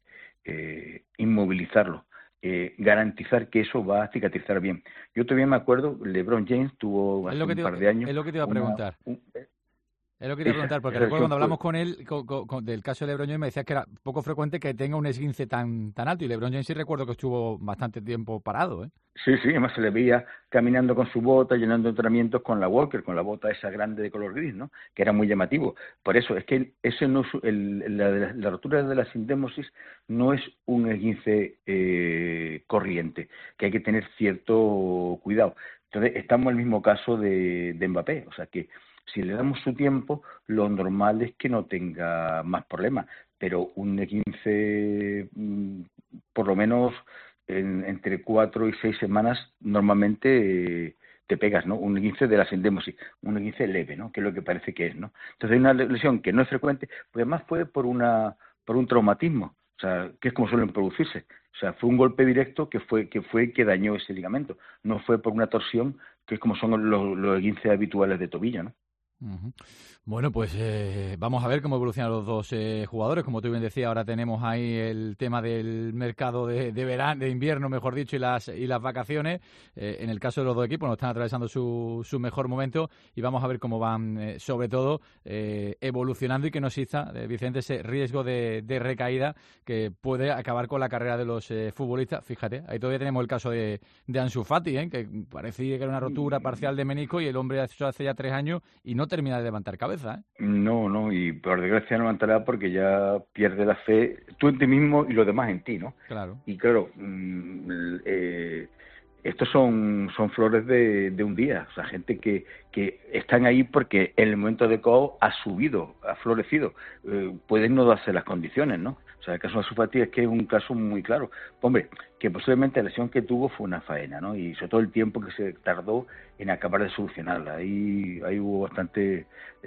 Speaker 27: eh, inmovilizarlo. Eh, garantizar que eso va a cicatrizar bien. Yo todavía me acuerdo, LeBron James tuvo hace un par de años...
Speaker 3: Es lo que te iba a preguntar.
Speaker 27: Una, un,
Speaker 3: Es lo que te iba a preguntar, porque recuerdo cuando hablamos con él con, con, con, del caso de LeBron James, me decía que era poco frecuente que tenga un esguince tan tan alto, y LeBron James sí recuerdo que estuvo bastante tiempo parado, ¿eh?
Speaker 27: Sí, sí, además se le veía caminando con su bota, llenando entrenamientos con la Walker, con la bota esa grande de color gris, ¿no? Que era muy llamativo. Por eso, es que ese no el, la, la, la rotura de la sintémosis no es un esguince eh, corriente, que hay que tener cierto cuidado. Entonces, estamos en el mismo caso de, de Mbappé, o sea que si le damos su tiempo, lo normal es que no tenga más problemas, pero un esguince, por lo menos en, entre cuatro y seis semanas, normalmente eh, te pegas, ¿no? Un esguince de la sintémosis, un esguince leve, ¿no? Que es lo que parece que es, ¿no? Entonces hay una lesión que no es frecuente, pues además fue por una por un traumatismo, o sea, que es como suelen producirse. O sea, fue un golpe directo que fue que fue que dañó ese ligamento, no fue por una torsión, que es como son los, los esguinces habituales de tobillo, ¿no?
Speaker 3: Uh-huh. Bueno, pues eh, vamos a ver cómo evolucionan los dos eh, jugadores. Como tú bien decías, ahora tenemos ahí el tema del mercado de, de verano, de invierno, mejor dicho, y las y las vacaciones. Eh, en el caso de los dos equipos, nos están atravesando su, su mejor momento, y vamos a ver cómo van, eh, sobre todo, eh, evolucionando, y que no exista, eh, Vicente, ese riesgo de, de recaída que puede acabar con la carrera de los eh, futbolistas. Fíjate, ahí todavía tenemos el caso de, de Ansu Fati, ¿eh? Que parecía que era una rotura parcial de menisco, y el hombre ha hecho hace ya tres años y no termina de levantar cabeza. ¿eh?
Speaker 27: No, no, y por desgracia no levantará porque ya pierde la fe, tú en ti mismo y los demás en ti, ¿no?
Speaker 3: Claro.
Speaker 27: Y claro, mmm, eh, estos son son flores de, de un día, o sea, gente que, que están ahí porque en el momento adecuado ha subido, ha florecido, eh, pueden no darse las condiciones, ¿no? O sea, el caso de Ansu Fati es que es un caso muy claro. Hombre, que posiblemente la lesión que tuvo fue una faena, ¿no? Y sobre todo el tiempo que se tardó en acabar de solucionarla. Ahí, ahí hubo bastante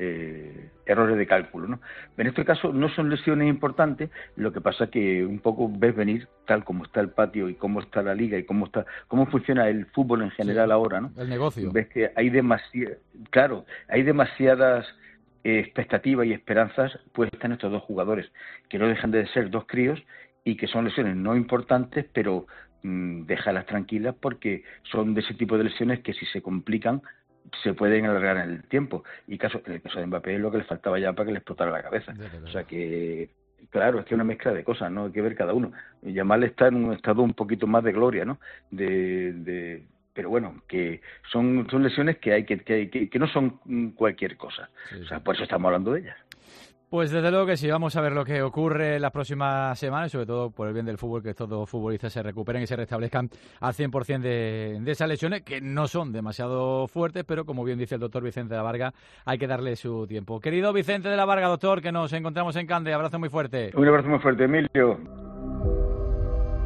Speaker 27: eh, errores de cálculo, ¿no? En este caso no son lesiones importantes, lo que pasa es que un poco ves venir tal como está el patio y cómo está la liga y cómo está cómo funciona el fútbol en general, sí, ahora, ¿no?
Speaker 3: El negocio.
Speaker 27: Ves que hay demasiadas, claro, hay demasiadas expectativas y esperanzas puestas en estos dos jugadores, que no dejan de ser dos críos y que son lesiones no importantes, pero mmm, déjalas tranquilas porque son de ese tipo de lesiones que si se complican se pueden alargar en el tiempo. Y caso, en el caso de Mbappé es lo que le faltaba ya para que le explotara la cabeza. O sea que, claro, es que es una mezcla de cosas, ¿no? Hay que ver cada uno. Yamal está en un estado un poquito más de gloria, ¿no? De... de pero bueno, que son, son lesiones que hay que, que, que, que no son cualquier cosa. Sí, o sea, por eso estamos hablando de ellas.
Speaker 3: Pues desde luego que sí, vamos a ver lo que ocurre en las próximas semanas, sobre todo por el bien del fútbol, que estos dos futbolistas se recuperen y se restablezcan al cien por ciento de, de esas lesiones, que no son demasiado fuertes, pero como bien dice el doctor Vicente de la Varga, hay que darle su tiempo. Querido Vicente de la Varga, doctor, que nos encontramos en Cande, abrazo muy fuerte.
Speaker 27: Un abrazo muy fuerte, Emilio.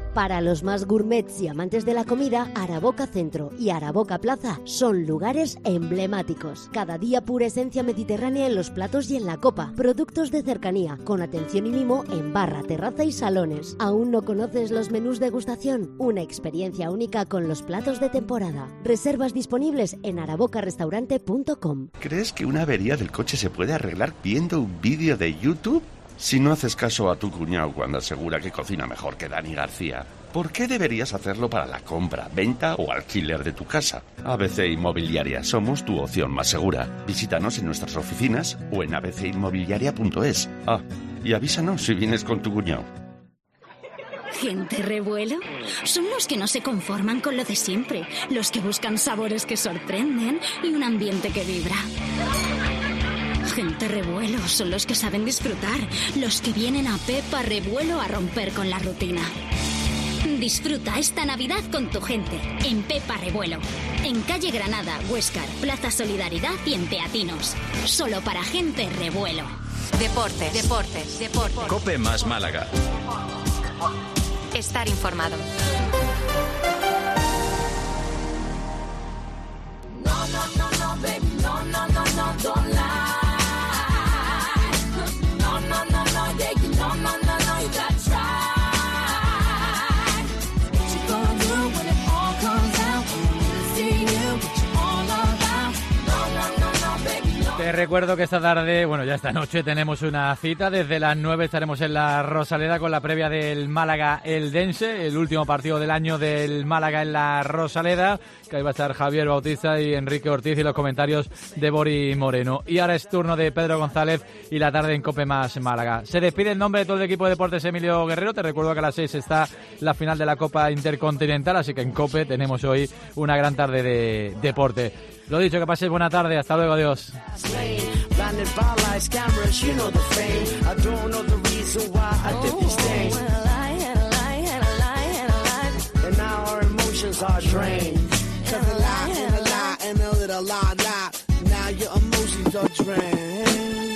Speaker 5: Para los más gourmets y amantes de la comida, Araboca Centro y Araboca Plaza son lugares emblemáticos. Cada día pura esencia mediterránea en los platos y en la copa. Productos de cercanía, con atención y mimo en barra, terraza y salones. ¿Aún no conoces los menús degustación? Una experiencia única con los platos de temporada. Reservas disponibles en araboca restaurante punto com.
Speaker 10: ¿Crees que una avería del coche se puede arreglar viendo un vídeo de YouTube? Si no haces caso a tu cuñado cuando asegura que cocina mejor que Dani García, ¿por qué deberías hacerlo para la compra, venta o alquiler de tu casa? A B C Inmobiliaria, somos tu opción más segura. Visítanos en nuestras oficinas o en a b c inmobiliaria punto es. Ah, y avísanos si vienes con tu cuñado.
Speaker 9: ¿Gente revuelo? Son los que no se conforman con lo de siempre, los que buscan sabores que sorprenden y un ambiente que vibra. Gente revuelo son los que saben disfrutar, los que vienen a Pepa Revuelo a romper con la rutina. Disfruta esta Navidad con tu gente, en Pepa Revuelo. En calle Granada, Huéscar, Plaza Solidaridad y en Teatinos. Solo para gente revuelo.
Speaker 1: Deportes, deportes, deportes.
Speaker 11: Cope más Málaga.
Speaker 1: Estar informado.
Speaker 12: No, no, no, no, baby, no, no, no, no, don't lie. No, no, no, no, yeah, you no, no, no, no, you gotta try. What you gonna do when it all comes out? When see you, what you all about? No, no, no, no, baby, no.
Speaker 3: Te recuerdo que esta tarde, bueno, ya esta noche tenemos una cita. Desde las nueve estaremos en la Rosaleda con la previa del Málaga Eldense, el último partido del año del Málaga en la Rosaleda, que ahí va a estar Javier Bautista y Enrique Ortiz y los comentarios de Bori Moreno. Y ahora es turno de Pedro González y la tarde en Cope más Málaga. Se despide en nombre de todo el equipo de deportes Emilio Guerrero. Te recuerdo que a las seis está la final de la Copa Intercontinental, así que en Cope tenemos hoy una gran tarde de deporte. Lo dicho, que paséis buena tarde. Hasta luego, adiós.
Speaker 12: Blinded by lights, cameras, you know the fame. I don't know the reason why I did these things. And a lie, and a lie, and a lie, and a lie. And now our emotions are drained. Cause a lie, and a lie, and a little lie, lie. Now your emotions are drained.